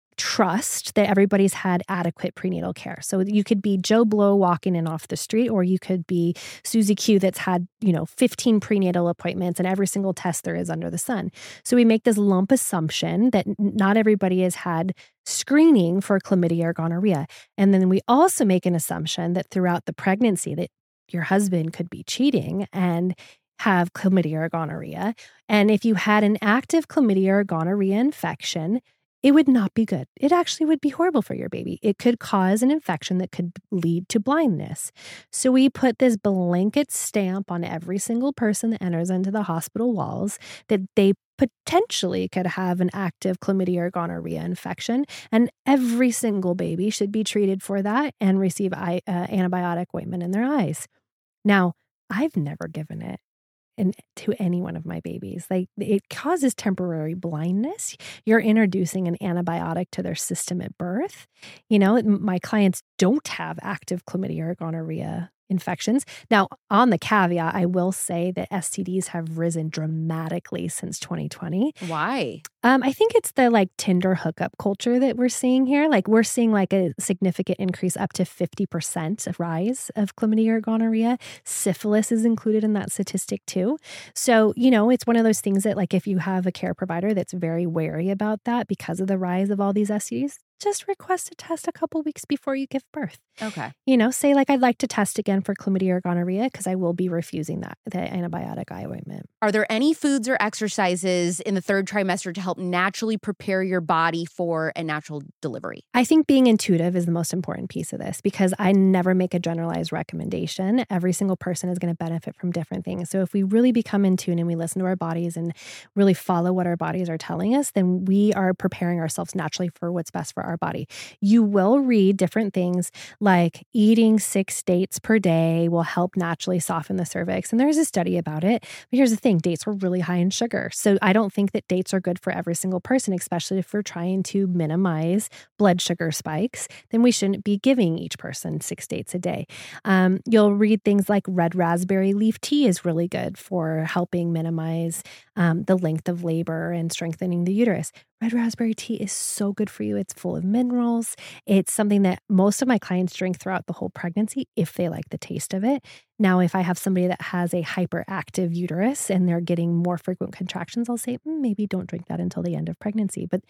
trust that everybody's had adequate prenatal care. So you could be Joe Blow walking in off the street, or you could be Susie Q that's had, 15 prenatal appointments and every single test there is under the sun. So we make this lump assumption that not everybody has had screening for chlamydia or gonorrhea. And then we also make an assumption that throughout the pregnancy that your husband could be cheating and have chlamydia or gonorrhea. And if you had an active chlamydia or gonorrhea infection, it would not be good. It actually would be horrible for your baby. It could cause an infection that could lead to blindness. So we put this blanket stamp on every single person that enters into the hospital walls that they potentially could have an active chlamydia or gonorrhea infection. And every single baby should be treated for that and receive antibiotic ointment in their eyes. Now, I've never given it to any one of my babies. It causes temporary blindness. You're introducing an antibiotic to their system at birth. My clients don't have active chlamydia or gonorrhea infections. Now, on the caveat, I will say that STDs have risen dramatically since 2020. Why? I think it's the Tinder hookup culture that we're seeing here. We're seeing a significant increase, up to 50% rise of chlamydia or gonorrhea. Syphilis is included in that statistic too. So, it's one of those things that if you have a care provider that's very wary about that because of the rise of all these STDs, just request a test a couple weeks before you give birth. Okay. Say like, I'd like to test again for chlamydia or gonorrhea because I will be refusing the antibiotic eye ointment. Are there any foods or exercises in the third trimester to help naturally prepare your body for a natural delivery? I think being intuitive is the most important piece of this because I never make a generalized recommendation. Every single person is going to benefit from different things. So if we really become in tune and we listen to our bodies and really follow what our bodies are telling us, then we are preparing ourselves naturally for what's best for our body. You will read different things like eating 6 dates per day will help naturally soften the cervix. And there's a study about it. But here's the thing, dates are really high in sugar. So I don't think that dates are good for every single person, especially if we're trying to minimize blood sugar spikes. Then we shouldn't be giving each person 6 dates a day. You'll read things like red raspberry leaf tea is really good for helping minimize the length of labor and strengthening the uterus. Red raspberry tea is so good for you. It's full of minerals. It's something that most of my clients drink throughout the whole pregnancy if they like the taste of it. Now, if I have somebody that has a hyperactive uterus and they're getting more frequent contractions, I'll say, maybe don't drink that until the end of pregnancy. But,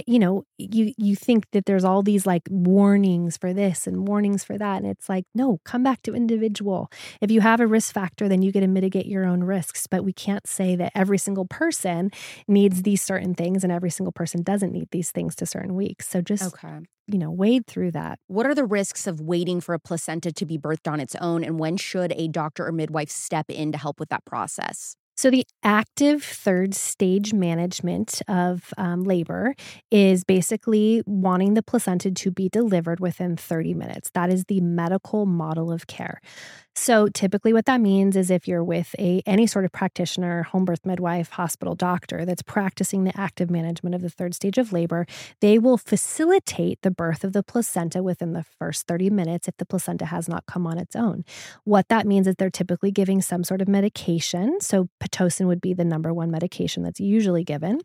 you think that there's all these like warnings for this and warnings for that. And it's like, no, come back to individual. If you have a risk factor, then you get to mitigate your own risks. But we can't say that every single person needs these certain things and every single person doesn't need these things to certain weeks. So just wade through that. What are the risks of waiting for a placenta to be birthed on its own, and when should a doctor or midwife step in to help with that process? So the active third stage management of labor is basically wanting the placenta to be delivered within 30 minutes. That is the medical model of care. So typically what that means is if you're with any sort of practitioner, home birth midwife, hospital doctor that's practicing the active management of the third stage of labor, they will facilitate the birth of the placenta within the first 30 minutes if the placenta has not come on its own. What that means is they're typically giving some sort of medication. So Pitocin would be the number one medication that's usually given.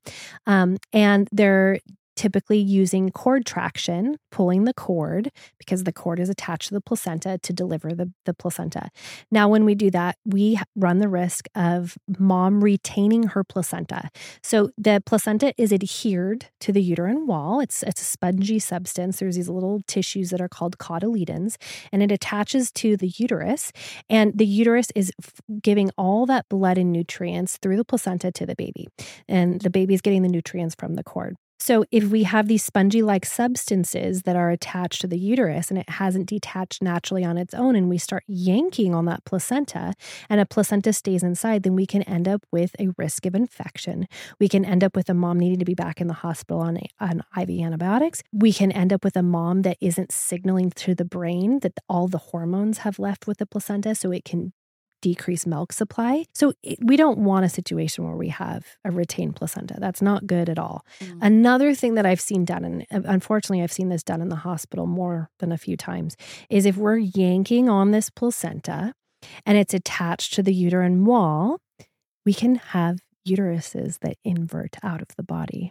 And they're typically using cord traction, pulling the cord because the cord is attached to the placenta to deliver the placenta. Now, when we do that, we run the risk of mom retaining her placenta. So the placenta is adhered to the uterine wall. It's a spongy substance. There's these little tissues that are called cotyledons, and it attaches to the uterus. And the uterus is giving all that blood and nutrients through the placenta to the baby. And the baby is getting the nutrients from the cord. So if we have these spongy-like substances that are attached to the uterus and it hasn't detached naturally on its own and we start yanking on that placenta and a placenta stays inside, then we can end up with a risk of infection. We can end up with a mom needing to be back in the hospital on IV antibiotics. We can end up with a mom that isn't signaling to the brain that all the hormones have left with the placenta so it can decrease milk supply. So we don't want a situation where we have a retained placenta. That's not good at all. Another thing that I've seen done, and unfortunately I've seen this done in the hospital more than a few times, is if we're yanking on this placenta and it's attached to the uterine wall, we can have uteruses that invert out of the body.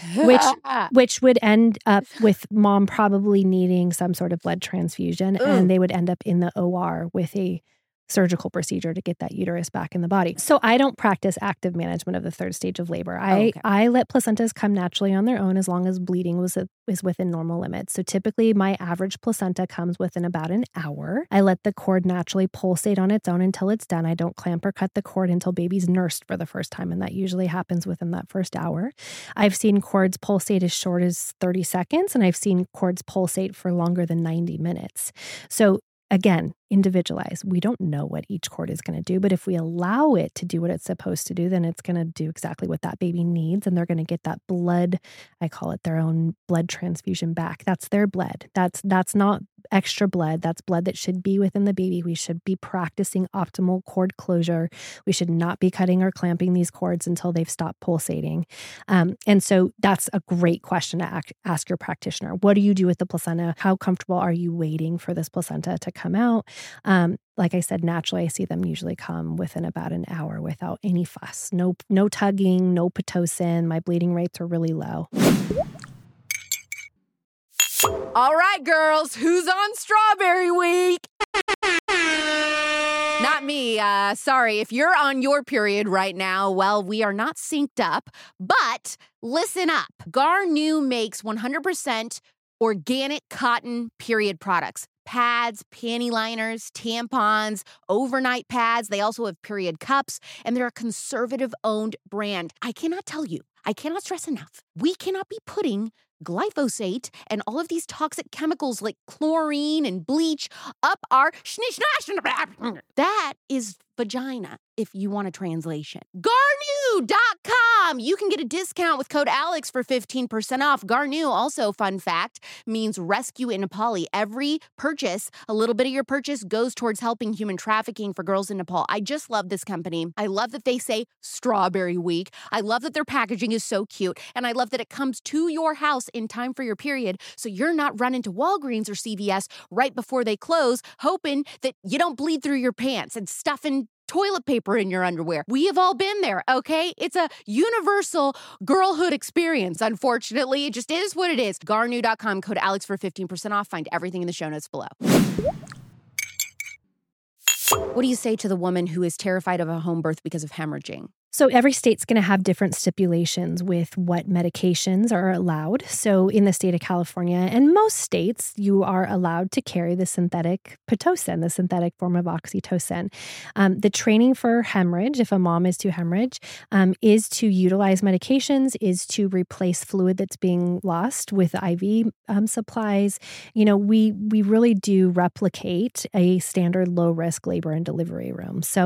Which would end up with mom probably needing some sort of blood transfusion, and they would end up in the OR with a surgical procedure to get that uterus back in the body. So I don't practice active management of the third stage of labor. I let placentas come naturally on their own as long as bleeding is within normal limits. So typically my average placenta comes within about an hour. I let the cord naturally pulsate on its own until it's done. I don't clamp or cut the cord until baby's nursed for the first time, and that usually happens within that first hour. I've seen cords pulsate as short as 30 seconds, and I've seen cords pulsate for longer than 90 minutes. So again, individualize. We don't know what each cord is going to do, but if we allow it to do what it's supposed to do, then it's going to do exactly what that baby needs, and they're going to get that blood, I call it their own blood transfusion back. That's their blood. That's not extra blood. That's blood that should be within the baby. We should be practicing optimal cord closure. We should not be cutting or clamping these cords until they've stopped pulsating. And so that's a great question to ask your practitioner. What do you do with the placenta? How comfortable are you waiting for this placenta to come out? Like I said, naturally, I see them usually come within about an hour without any fuss. No tugging, no Pitocin. My bleeding rates are really low. All right, girls, who's on Strawberry Week? Not me. Sorry. If you're on your period right now, well, we are not synced up, but listen up. Garnier makes 100% Organic cotton period products. Pads, panty liners, tampons, overnight pads. They also have period cups, and they're a conservative-owned brand. I cannot stress enough. We cannot be putting glyphosate and all of these toxic chemicals like chlorine and bleach up our that is vagina, if you want a translation. Garnu.com. You can get a discount with code Alex for 15% off. Garnu, also, fun fact, means rescue in Nepali. Every purchase, a little bit of your purchase goes towards helping human trafficking for girls in Nepal. I just love this company. I love that they say Strawberry Week. I love that their packaging is so cute. And I love that it comes to your house in time for your period, so you're not running to Walgreens or CVS right before they close, hoping that you don't bleed through your pants and stuffing toilet paper in your underwear. We have all been there, okay? It's a universal girlhood experience, unfortunately. It just is what it is. Garnu.com, code Alex for 15% off. Find everything in the show notes below. What do you say to the woman who is terrified of a home birth because of hemorrhaging? So every state's going to have different stipulations with what medications are allowed. So in the state of California and most states, you are allowed to carry the synthetic Pitocin, the synthetic form of oxytocin. The training for hemorrhage, if a mom is to hemorrhage, is to utilize medications, is to replace fluid that's being lost with IV supplies. You know, we really do replicate a standard low-risk labor and delivery room. So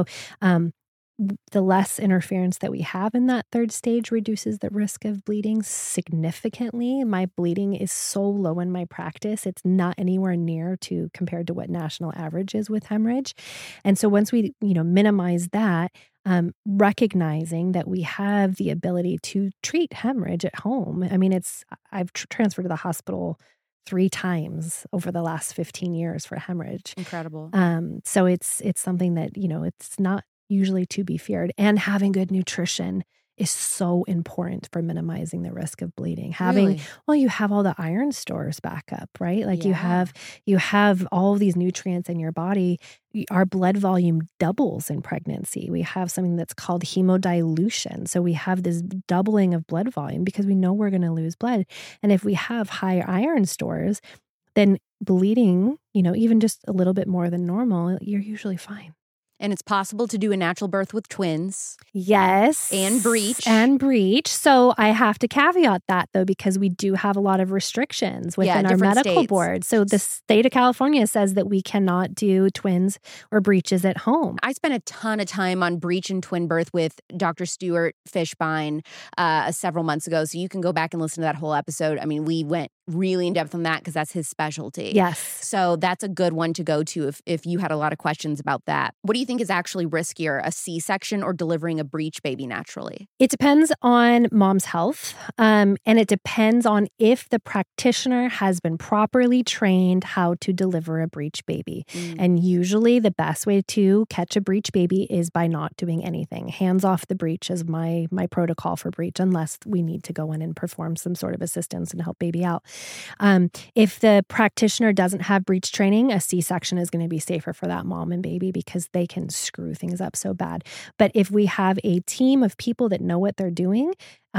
the less interference that we have in that third stage reduces the risk of bleeding significantly. My bleeding is so low in my practice. It's not anywhere near to compared to what national average is with hemorrhage. And so once we, minimize that, recognizing that we have the ability to treat hemorrhage at home. I mean, I've transferred to the hospital 3 times over the last 15 years for hemorrhage. Incredible. So it's something that, it's not usually to be feared. And having good nutrition is so important for minimizing the risk of bleeding. You have all the iron stores back up, right? Like you have all of these nutrients in your body. Our blood volume doubles in pregnancy. We have something that's called hemodilution. So we have this doubling of blood volume because we know we're going to lose blood. And if we have high iron stores, then bleeding, even just a little bit more than normal, you're usually fine. And it's possible to do a natural birth with twins. Yes. And breech. So I have to caveat that, though, because we do have a lot of restrictions within our medical states. board. So the state of California says that we cannot do twins or breeches at home. I spent a ton of time on breech and twin birth with Dr. Stuart Fishbein several months ago. So you can go back and listen to that whole episode. I mean, we went really in depth on that because that's his specialty. Yes. So that's a good one to go to if you had a lot of questions about that. What do you think is actually riskier, a C-section or delivering a breech baby naturally? It depends on mom's health, and it depends on if the practitioner has been properly trained how to deliver a breech baby. And usually the best way to catch a breech baby is by not doing anything. Hands off the breech is my protocol for breech, unless we need to go in and perform some sort of assistance and help baby out. If the practitioner doesn't have breech training, a C-section is going to be safer for that mom and baby because they can screw things up so bad. But if we have a team of people that know what they're doing,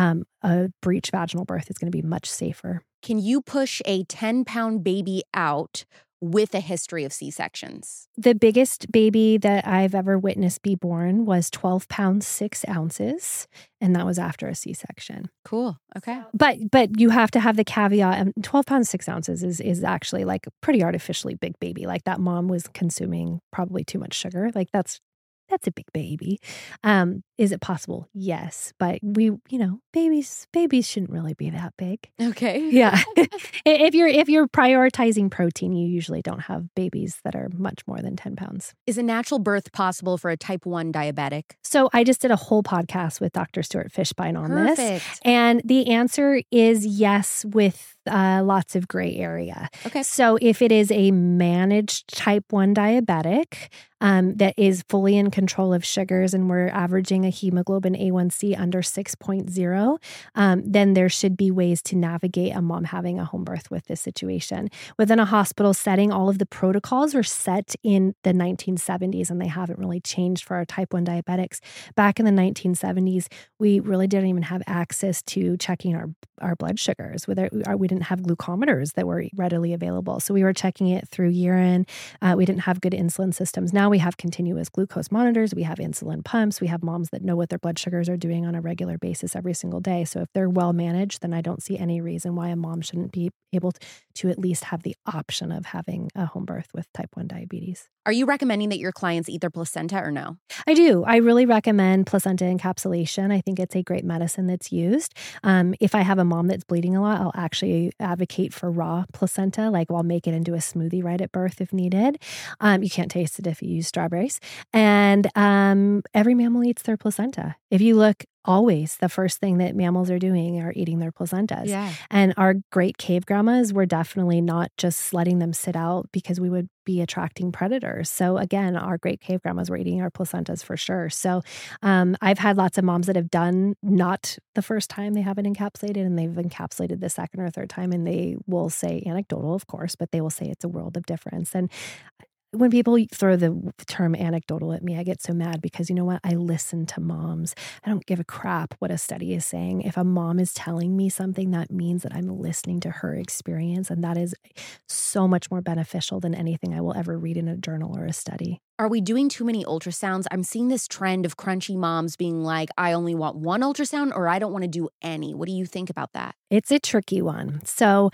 a breech vaginal birth is going to be much safer. Can you push a 10-pound baby out with a history of C-sections? The biggest baby that I've ever witnessed be born was 12 pounds, 6 ounces, and that was after a C-section. Cool. Okay. But you have to have the caveat, 12 pounds, 6 ounces is actually like a pretty artificially big baby. Like that mom was consuming probably too much sugar. Like that's a big baby. Is it possible? Yes. But babies shouldn't really be that big. Okay. Yeah. If you're prioritizing protein, you usually don't have babies that are much more than 10 pounds. Is a natural birth possible for a type 1 diabetic? So I just did a whole podcast with Dr. Stuart Fishbein on Perfect. this. And the answer is yes, with lots of gray area. Okay. So if it is a managed type 1 diabetic that is fully in control of sugars and we're averaging a hemoglobin A1C under 6.0, then there should be ways to navigate a mom having a home birth with this situation. Within a hospital setting, all of the protocols were set in the 1970s, and they haven't really changed for our type 1 diabetics. Back in the 1970s, we really didn't even have access to checking our blood sugars. We didn't have glucometers that were readily available. So we were checking it through urine. We didn't have good insulin systems. Now we have continuous glucose monitors. We have insulin pumps. We have moms that know what their blood sugars are doing on a regular basis every single day. So if they're well managed, then I don't see any reason why a mom shouldn't be able to at least have the option of having a home birth with type 1 diabetes. Are you recommending that your clients eat their placenta or no? I do. I really recommend placenta encapsulation. I think it's a great medicine that's used. If I have a mom that's bleeding a lot, I'll actually advocate for raw placenta. Like I'll make it into a smoothie right at birth if needed. You can't taste it if you use strawberries. And every mammal eats their placenta. If you look, always the first thing that mammals are doing are eating their placentas. Yeah. And our great cave grandmas were definitely not just letting them sit out because we would be attracting predators. So again, our great cave grandmas were eating our placentas for sure. So I've had lots of moms that have done not the first time they have it encapsulated, and they've encapsulated the second or third time, and they will say, anecdotal of course, but they will say it's a world of difference. And when people throw the term anecdotal at me, I get so mad because you know what? I listen to moms. I don't give a crap what a study is saying. If a mom is telling me something, that means that I'm listening to her experience. And that is so much more beneficial than anything I will ever read in a journal or a study. Are we doing too many ultrasounds? I'm seeing this trend of crunchy moms being like, I only want one ultrasound or I don't want to do any. What do you think about that? It's a tricky one. So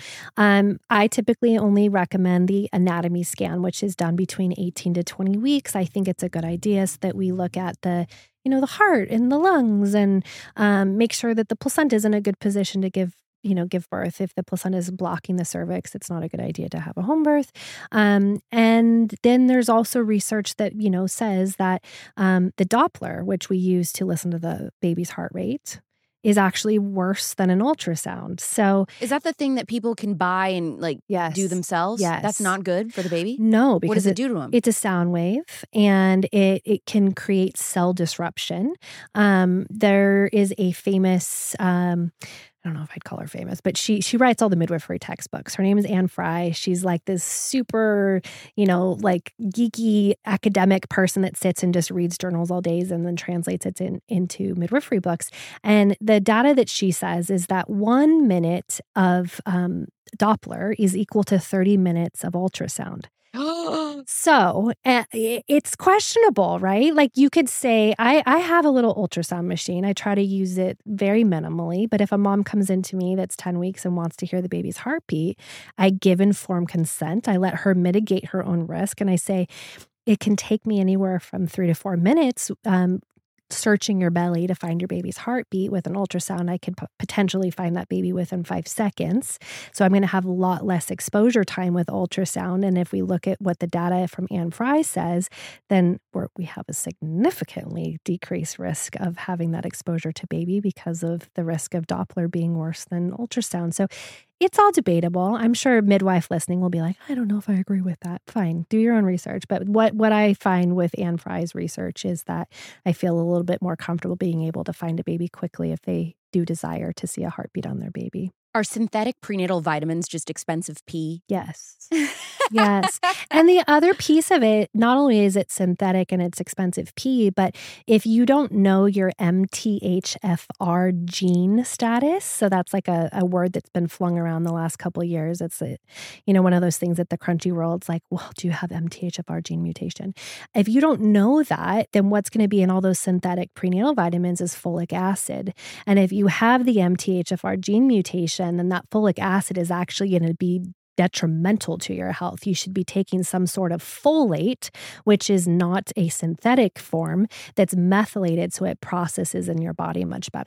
I typically only recommend the anatomy scan, which is done between 18 to 20 weeks. I think it's a good idea so that we look at the heart and the lungs and make sure that the placenta is in a good position to give birth. If the placenta is blocking the cervix, it's not a good idea to have a home birth. And then there's also research that, says that the Doppler, which we use to listen to the baby's heart rate, is actually worse than an ultrasound. So is that the thing that people can buy and do themselves? Yes. That's not good for the baby? No, because what does it do to them? It's a sound wave and it can create cell disruption. There is a famous, I don't know if I'd call her famous, but she writes all the midwifery textbooks. Her name is Anne Fry. She's like this super, geeky academic person that sits and just reads journals all days and then translates it into midwifery books. And the data that she says is that 1 minute of Doppler is equal to 30 minutes of ultrasound. So it's questionable, right? Like you could say, I have a little ultrasound machine. I try to use it very minimally. But if a mom comes into me that's 10 weeks and wants to hear the baby's heartbeat, I give informed consent. I let her mitigate her own risk. And I say, it can take me anywhere from 3 to 4 minutes searching your belly to find your baby's heartbeat. With an ultrasound, I could potentially find that baby within 5 seconds. So I'm going to have a lot less exposure time with ultrasound. And if we look at what the data from Anne Fry says, then we have a significantly decreased risk of having that exposure to baby because of the risk of Doppler being worse than ultrasound. So it's all debatable. I'm sure midwife listening will be like, I don't know if I agree with that. Fine, do your own research. But what I find with Anne Fry's research is that I feel a little bit more comfortable being able to find a baby quickly if they do desire to see a heartbeat on their baby. Are synthetic prenatal vitamins just expensive pee? Yes. Yes. And the other piece of it, not only is it synthetic and it's expensive pee, but if you don't know your MTHFR gene status, so that's like a word that's been flung around the last couple of years. It's one of those things at the crunchy world. It's like, well, do you have MTHFR gene mutation? If you don't know that, then what's going to be in all those synthetic prenatal vitamins is folic acid. And if you have the MTHFR gene mutation, then that folic acid is actually going to be detrimental to your health. You should be taking some sort of folate, which is not a synthetic form that's methylated so it processes in your body much better.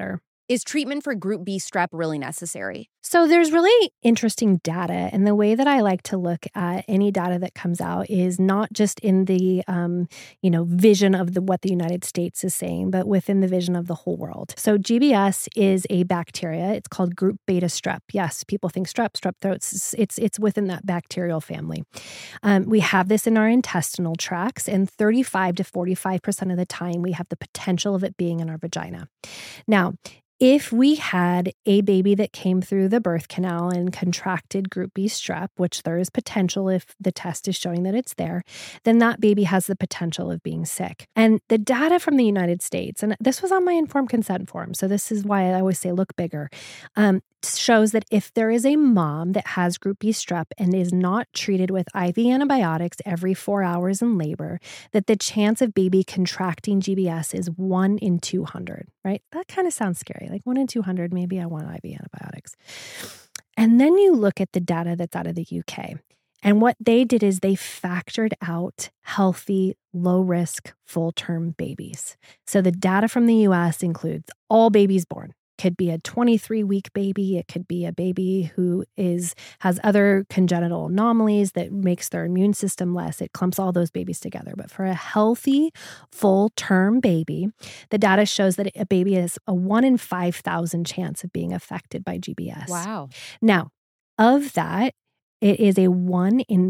Is treatment for Group B strep really necessary? So there's really interesting data, and the way that I like to look at any data that comes out is not just in the vision of what the United States is saying, but within the vision of the whole world. So GBS is a bacteria. It's called Group Beta strep. Yes, people think strep throats. It's within that bacterial family. We have this in our intestinal tracts, and 35 to 45% of the time we have the potential of it being in our vagina. Now, if we had a baby that came through the birth canal and contracted Group B strep, which there is potential if the test is showing that it's there, then that baby has the potential of being sick. And the data from the United States, and this was on my informed consent form, so this is why I always say look bigger, shows that if there is a mom that has Group B strep and is not treated with IV antibiotics every 4 hours in labor, that the chance of baby contracting GBS is 1 in 200, right? That kind of sounds scary. Like 1 in 200, maybe I want IV antibiotics. And then you look at the data that's out of the UK. And what they did is they factored out healthy, low-risk, full-term babies. So the data from the US includes all babies born. Could be a 23-week baby. It could be a baby who has other congenital anomalies that makes their immune system less. It clumps all those babies together. But for a healthy, full-term baby, the data shows that a baby has a 1 in 5,000 chance of being affected by GBS. Wow. Now, of that, it is a 1 in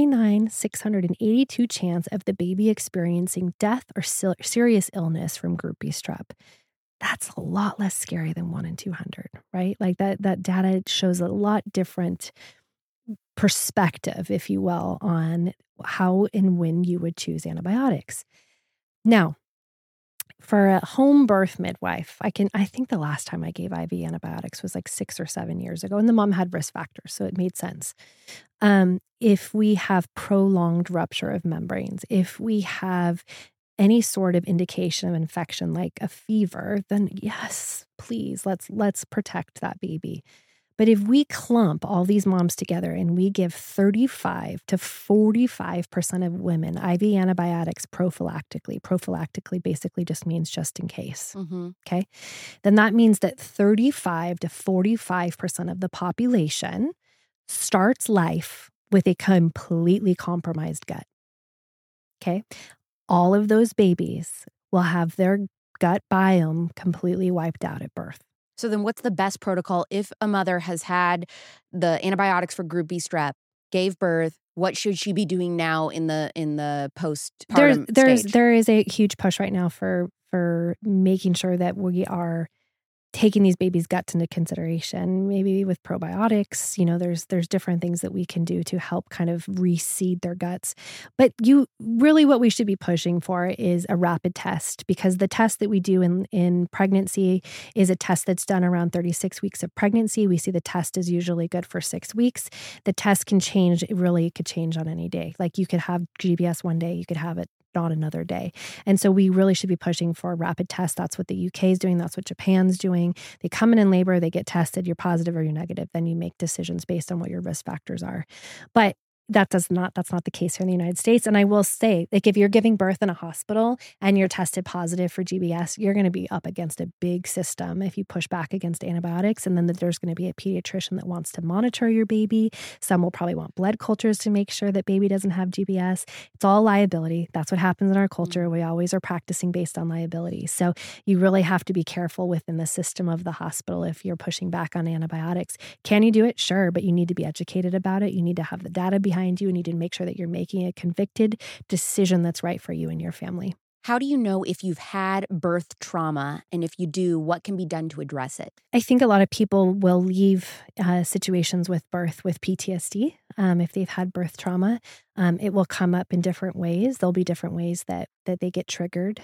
39,682 chance of the baby experiencing death or serious illness from Group B strep. That's a lot less scary than 1 in 200, right? Like that data shows a lot different perspective, if you will, on how and when you would choose antibiotics. Now, for a home birth midwife, I think the last time I gave IV antibiotics was like 6 or 7 years ago, and the mom had risk factors, so it made sense. If we have prolonged rupture of membranes, if we have any sort of indication of infection like a fever, then yes, please, let's protect that baby. But if we clump all these moms together and we give 35 to 45% of women IV antibiotics prophylactically basically just means just in case, okay? Then that means that 35 to 45% of the population starts life with a completely compromised gut, okay? All of those babies will have their gut biome completely wiped out at birth. So then what's the best protocol if a mother has had the antibiotics for Group B strep, gave birth? What should she be doing now in the postpartum stage? There is a huge push right now for making sure that we are taking these babies' guts into consideration, maybe with probiotics. There's different things that we can do to help kind of reseed their guts. But what we should be pushing for is a rapid test, because the test that we do in pregnancy is a test that's done around 36 weeks of pregnancy. We see the test is usually good for 6 weeks. The test can change. It could change on any day. Like you could have GBS one day, you could have it not another day. And so we really should be pushing for a rapid test. That's what the UK is doing. That's what Japan's doing. They come in labor, they get tested, you're positive or you're negative. Then you make decisions based on what your risk factors are. But that's not the case here in the United States. And I will say, like, if you're giving birth in a hospital and you're tested positive for GBS, you're going to be up against a big system if you push back against antibiotics. And then there's going to be a pediatrician that wants to monitor your baby. Some will probably want blood cultures to make sure that baby doesn't have GBS. It's all liability. That's what happens in our culture. We always are practicing based on liability. So you really have to be careful within the system of the hospital if you're pushing back on antibiotics. Can you do it? Sure, but you need to be educated about it. You need to have the data behind you. You need to make sure that you're making a convicted decision that's right for you and your family. How do you know if you've had birth trauma? And if you do, what can be done to address it? I think a lot of people will leave situations with birth with PTSD. If they've had birth trauma, it will come up in different ways. There'll be different ways that they get triggered.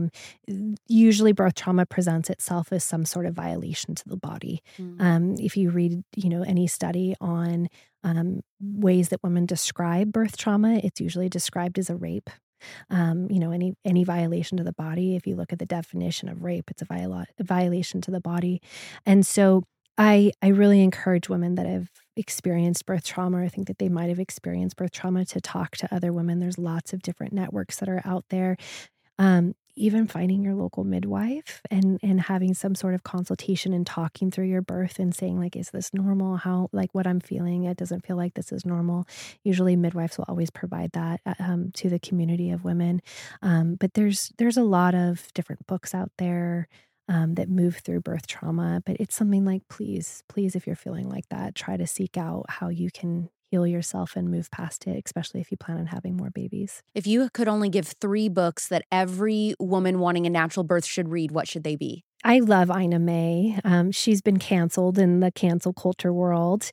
Usually birth trauma presents itself as some sort of violation to the body. If you read, any study on ways that women describe birth trauma, it's usually described as a rape. Any violation to the body. If you look at the definition of rape, it's a violation to the body. And so I really encourage women that have experienced birth trauma, or think that they might have experienced birth trauma, to talk to other women. There's lots of different networks that are out there. even finding your local midwife and having some sort of consultation and talking through your birth and saying like, is this normal? How, like what I'm feeling, it doesn't feel like this is normal. Usually midwives will always provide that to the community of women. But there's a lot of different books out there that move through birth trauma. But it's something like, please, if you're feeling like that, try to seek out how you can heal yourself and move past it, especially if you plan on having more babies. If you could only give 3 books that every woman wanting a natural birth should read, what should they be? I love Ina May. She's been canceled in the cancel culture world.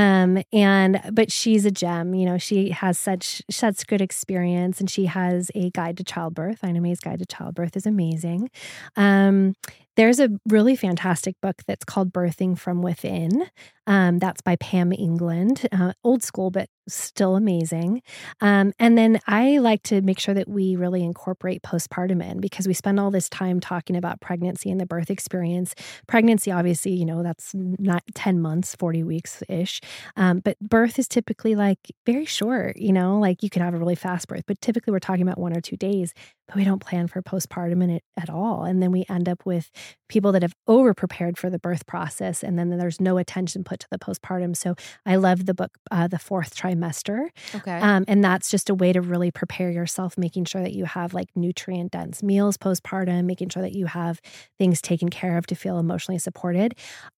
But she's a gem. You know, she has such good experience, and she has a guide to childbirth. Ina May's Guide to Childbirth is amazing. There's a really fantastic book that's called Birthing from Within. That's by Pam England. Old school, but still amazing. And then I like to make sure that we really incorporate postpartum in, because we spend all this time talking about pregnancy and the birth experience. Pregnancy, obviously, you know, that's not 10 months, 40 weeks-ish. But birth is typically like very short, you know, like you could have a really fast birth, but typically we're talking about 1 or 2 days, but we don't plan for postpartum in it at all. And then we end up with people that have over-prepared for the birth process, and then there's no attention put to the postpartum. So I love the book, The Fourth Trimester. Okay. And that's just a way to really prepare yourself, making sure that you have like nutrient-dense meals postpartum, making sure that you have things taken care of to feel emotionally supported.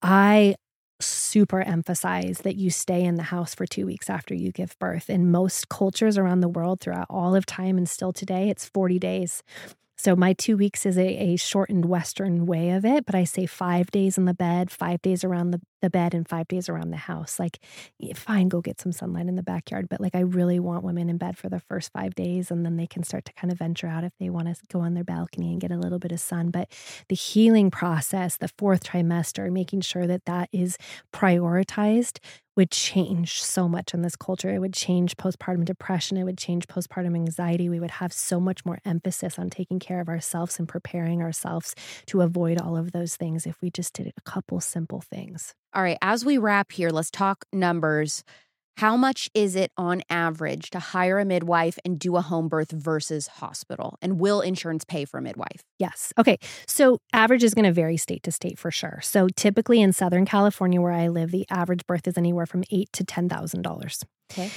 I super emphasize that you stay in the house for 2 weeks after you give birth. In most cultures around the world throughout all of time and still today, it's 40 days. So my 2 weeks is a shortened Western way of it, but I say 5 days in the bed, 5 days around the bed, and 5 days around the house. Like, fine, go get some sunlight in the backyard, but like I really want women in bed for the first 5 days, and then they can start to kind of venture out if they want to go on their balcony and get a little bit of sun. But the healing process, the 4th trimester, making sure that that is prioritized would change so much in this culture. It would change postpartum depression. It would change postpartum anxiety. We would have so much more emphasis on taking care of ourselves and preparing ourselves to avoid all of those things if we just did a couple simple things. All right, as we wrap here, let's talk numbers. How much is it on average to hire a midwife and do a home birth versus hospital? And will insurance pay for a midwife? Yes. Okay. So average is going to vary state to state for sure. So typically in Southern California, where I live, the average birth is anywhere from $8,000 to $10,000. Okay.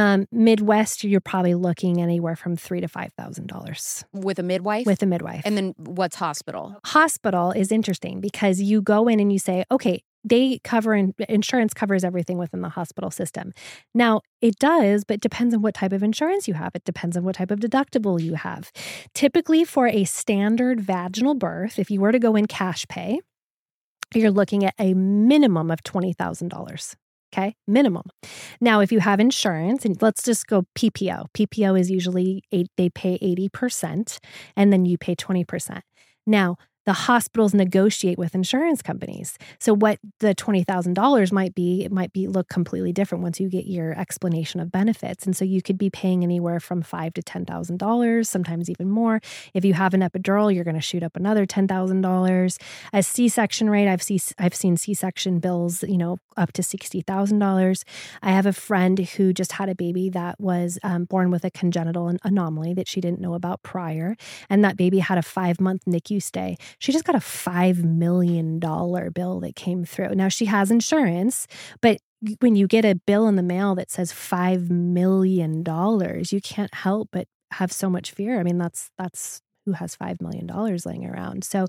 Midwest, you're probably looking anywhere from $3,000 to $5,000 with a midwife. With a midwife. And then what's hospital? Hospital is interesting because you go in and you say, okay, they cover, insurance covers everything within the hospital system. Now, it does, but it depends on what type of insurance you have. It depends on what type of deductible you have. Typically, for a standard vaginal birth, if you were to go in cash pay, you're looking at a minimum of $20,000. Okay, minimum. Now, if you have insurance, and let's just go PPO. PPO is usually they pay 80%, and then you pay 20%. Now, the hospitals negotiate with insurance companies. So what the $20,000 might be, it might look completely different once you get your explanation of benefits. And so you could be paying anywhere from $5,000 to $10,000, sometimes even more. If you have an epidural, you're going to shoot up another $10,000. A C-section rate, I've seen C-section bills, up to $60,000. I have a friend who just had a baby that was born with a congenital anomaly that she didn't know about prior, and that baby had a 5-month NICU stay. She just got a $5 million bill that came through. Now, she has insurance, but when you get a bill in the mail that says $5 million, you can't help but have so much fear. I mean, that's who has $5 million laying around. So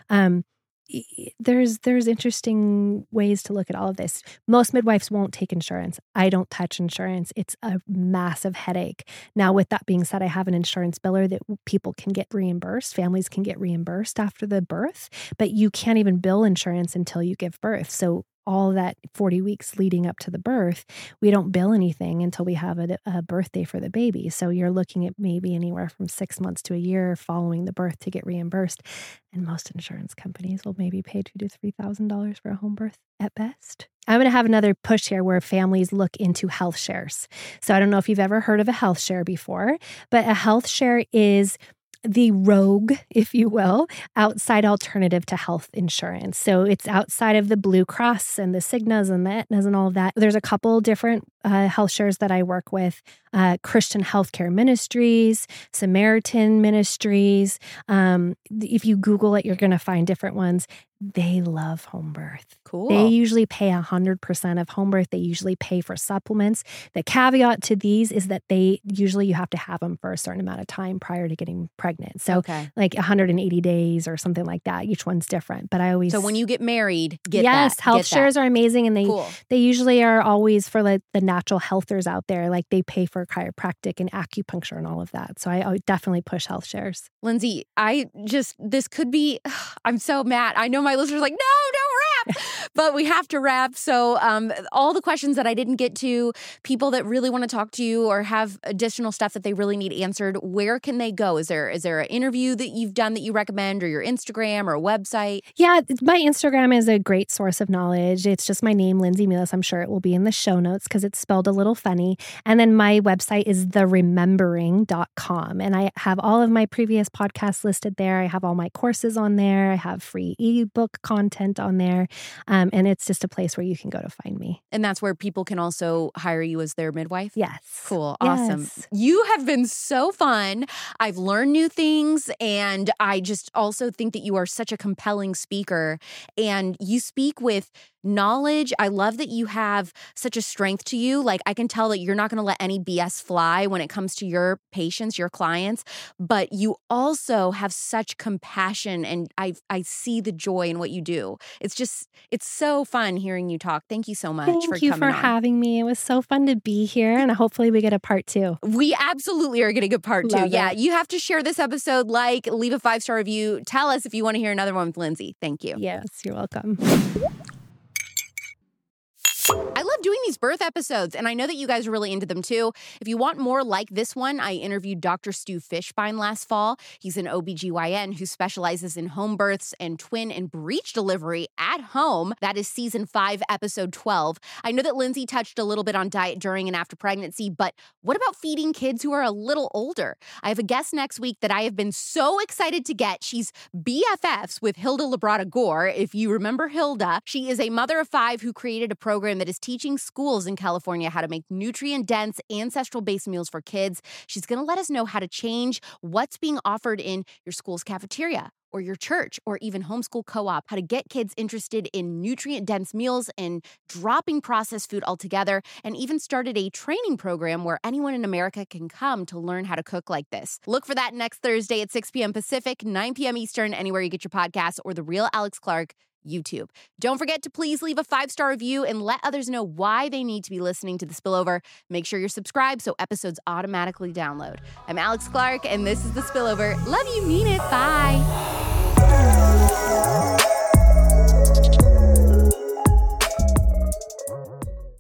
there's interesting ways to look at all of this. Most midwives won't take insurance. I don't touch insurance. It's a massive headache. Now, with that being said, I have an insurance biller that people can get reimbursed. Families can get reimbursed after the birth, but you can't even bill insurance until you give birth. So all that 40 weeks leading up to the birth, we don't bill anything until we have a birthday for the baby. So you're looking at maybe anywhere from 6 months to a year following the birth to get reimbursed. And most insurance companies will maybe pay $2,000 to $3,000 for a home birth at best. I'm going to have another push here where families look into health shares. So I don't know if you've ever heard of a health share before, but a health share is the rogue, if you will, outside alternative to health insurance. So it's outside of the Blue Cross and the Cignas and the Aetnas and all of that. There's a couple different health shares that I work with, Christian Healthcare Ministries, Samaritan Ministries. If you Google it, you're going to find different ones. They love home birth. Cool. They usually pay 100% of home birth. They usually pay for supplements. The caveat to these is that you have to have them for a certain amount of time prior to getting pregnant. So like 180 days or something like that. Each one's different. But So when you get married, Yes, health shares are amazing. And they usually are always for the natural healthers out there. Like they pay for chiropractic and acupuncture and all of that. So I definitely push health shares. Lindsay, this could be, I'm so mad. I know my listeners are like, no, don't wrap. But we have to wrap. So all the questions that I didn't get to, people that really want to talk to you or have additional stuff that they really need answered, where can they go? Is there an interview that you've done that you recommend, or your Instagram or a website? Yeah, my Instagram is a great source of knowledge. It's just my name, Lindsay Mealis. I'm sure it will be in the show notes because it's spelled a little funny. And then my website is theremembering.com. And I have all of my previous podcasts listed there. I have all my courses on there. I have free ebook content on there. And it's just a place where you can go to find me. And that's where people can also hire you as their midwife? Yes. Cool. Awesome. Yes. You have been so fun. I've learned new things. And I just also think that you are such a compelling speaker. And you speak with knowledge. I love that you have such a strength to you. Like, I can tell that you're not going to let any BS fly when it comes to your patients, your clients, but you also have such compassion, and I see the joy in what you do. It's so fun hearing you talk. Thank you so much for coming on. Thank you for having me. It was so fun to be here, and hopefully we get a part 2. We absolutely are getting a part 2. Yeah, you have to share this episode, leave a 5-star review. Tell us if you want to hear another one with Lindsay. Thank you. Yes, you're welcome. I love doing these birth episodes, and I know that you guys are really into them too. If you want more like this one, I interviewed Dr. Stu Fishbein last fall. He's an OBGYN who specializes in home births and twin and breech delivery at home. That is season 5, episode 12. I know that Lindsay touched a little bit on diet during and after pregnancy, but what about feeding kids who are a little older? I have a guest next week that I have been so excited to get. She's BFFs with Hilda Labrada Gore. If you remember Hilda, she is a mother of 5 who created a program that is teaching schools in California how to make nutrient-dense, ancestral-based meals for kids. She's going to let us know how to change what's being offered in your school's cafeteria or your church or even homeschool co-op, how to get kids interested in nutrient-dense meals and dropping processed food altogether, and even started a training program where anyone in America can come to learn how to cook like this. Look for that next Thursday at 6 p.m. Pacific, 9 p.m. Eastern, anywhere you get your podcasts, or The Real Alex Clark YouTube. Don't forget to please leave a 5-star review and let others know why they need to be listening to The Spillover. Make sure you're subscribed so episodes automatically download. I'm Alex Clark, and this is The Spillover. Love you, mean it. Bye.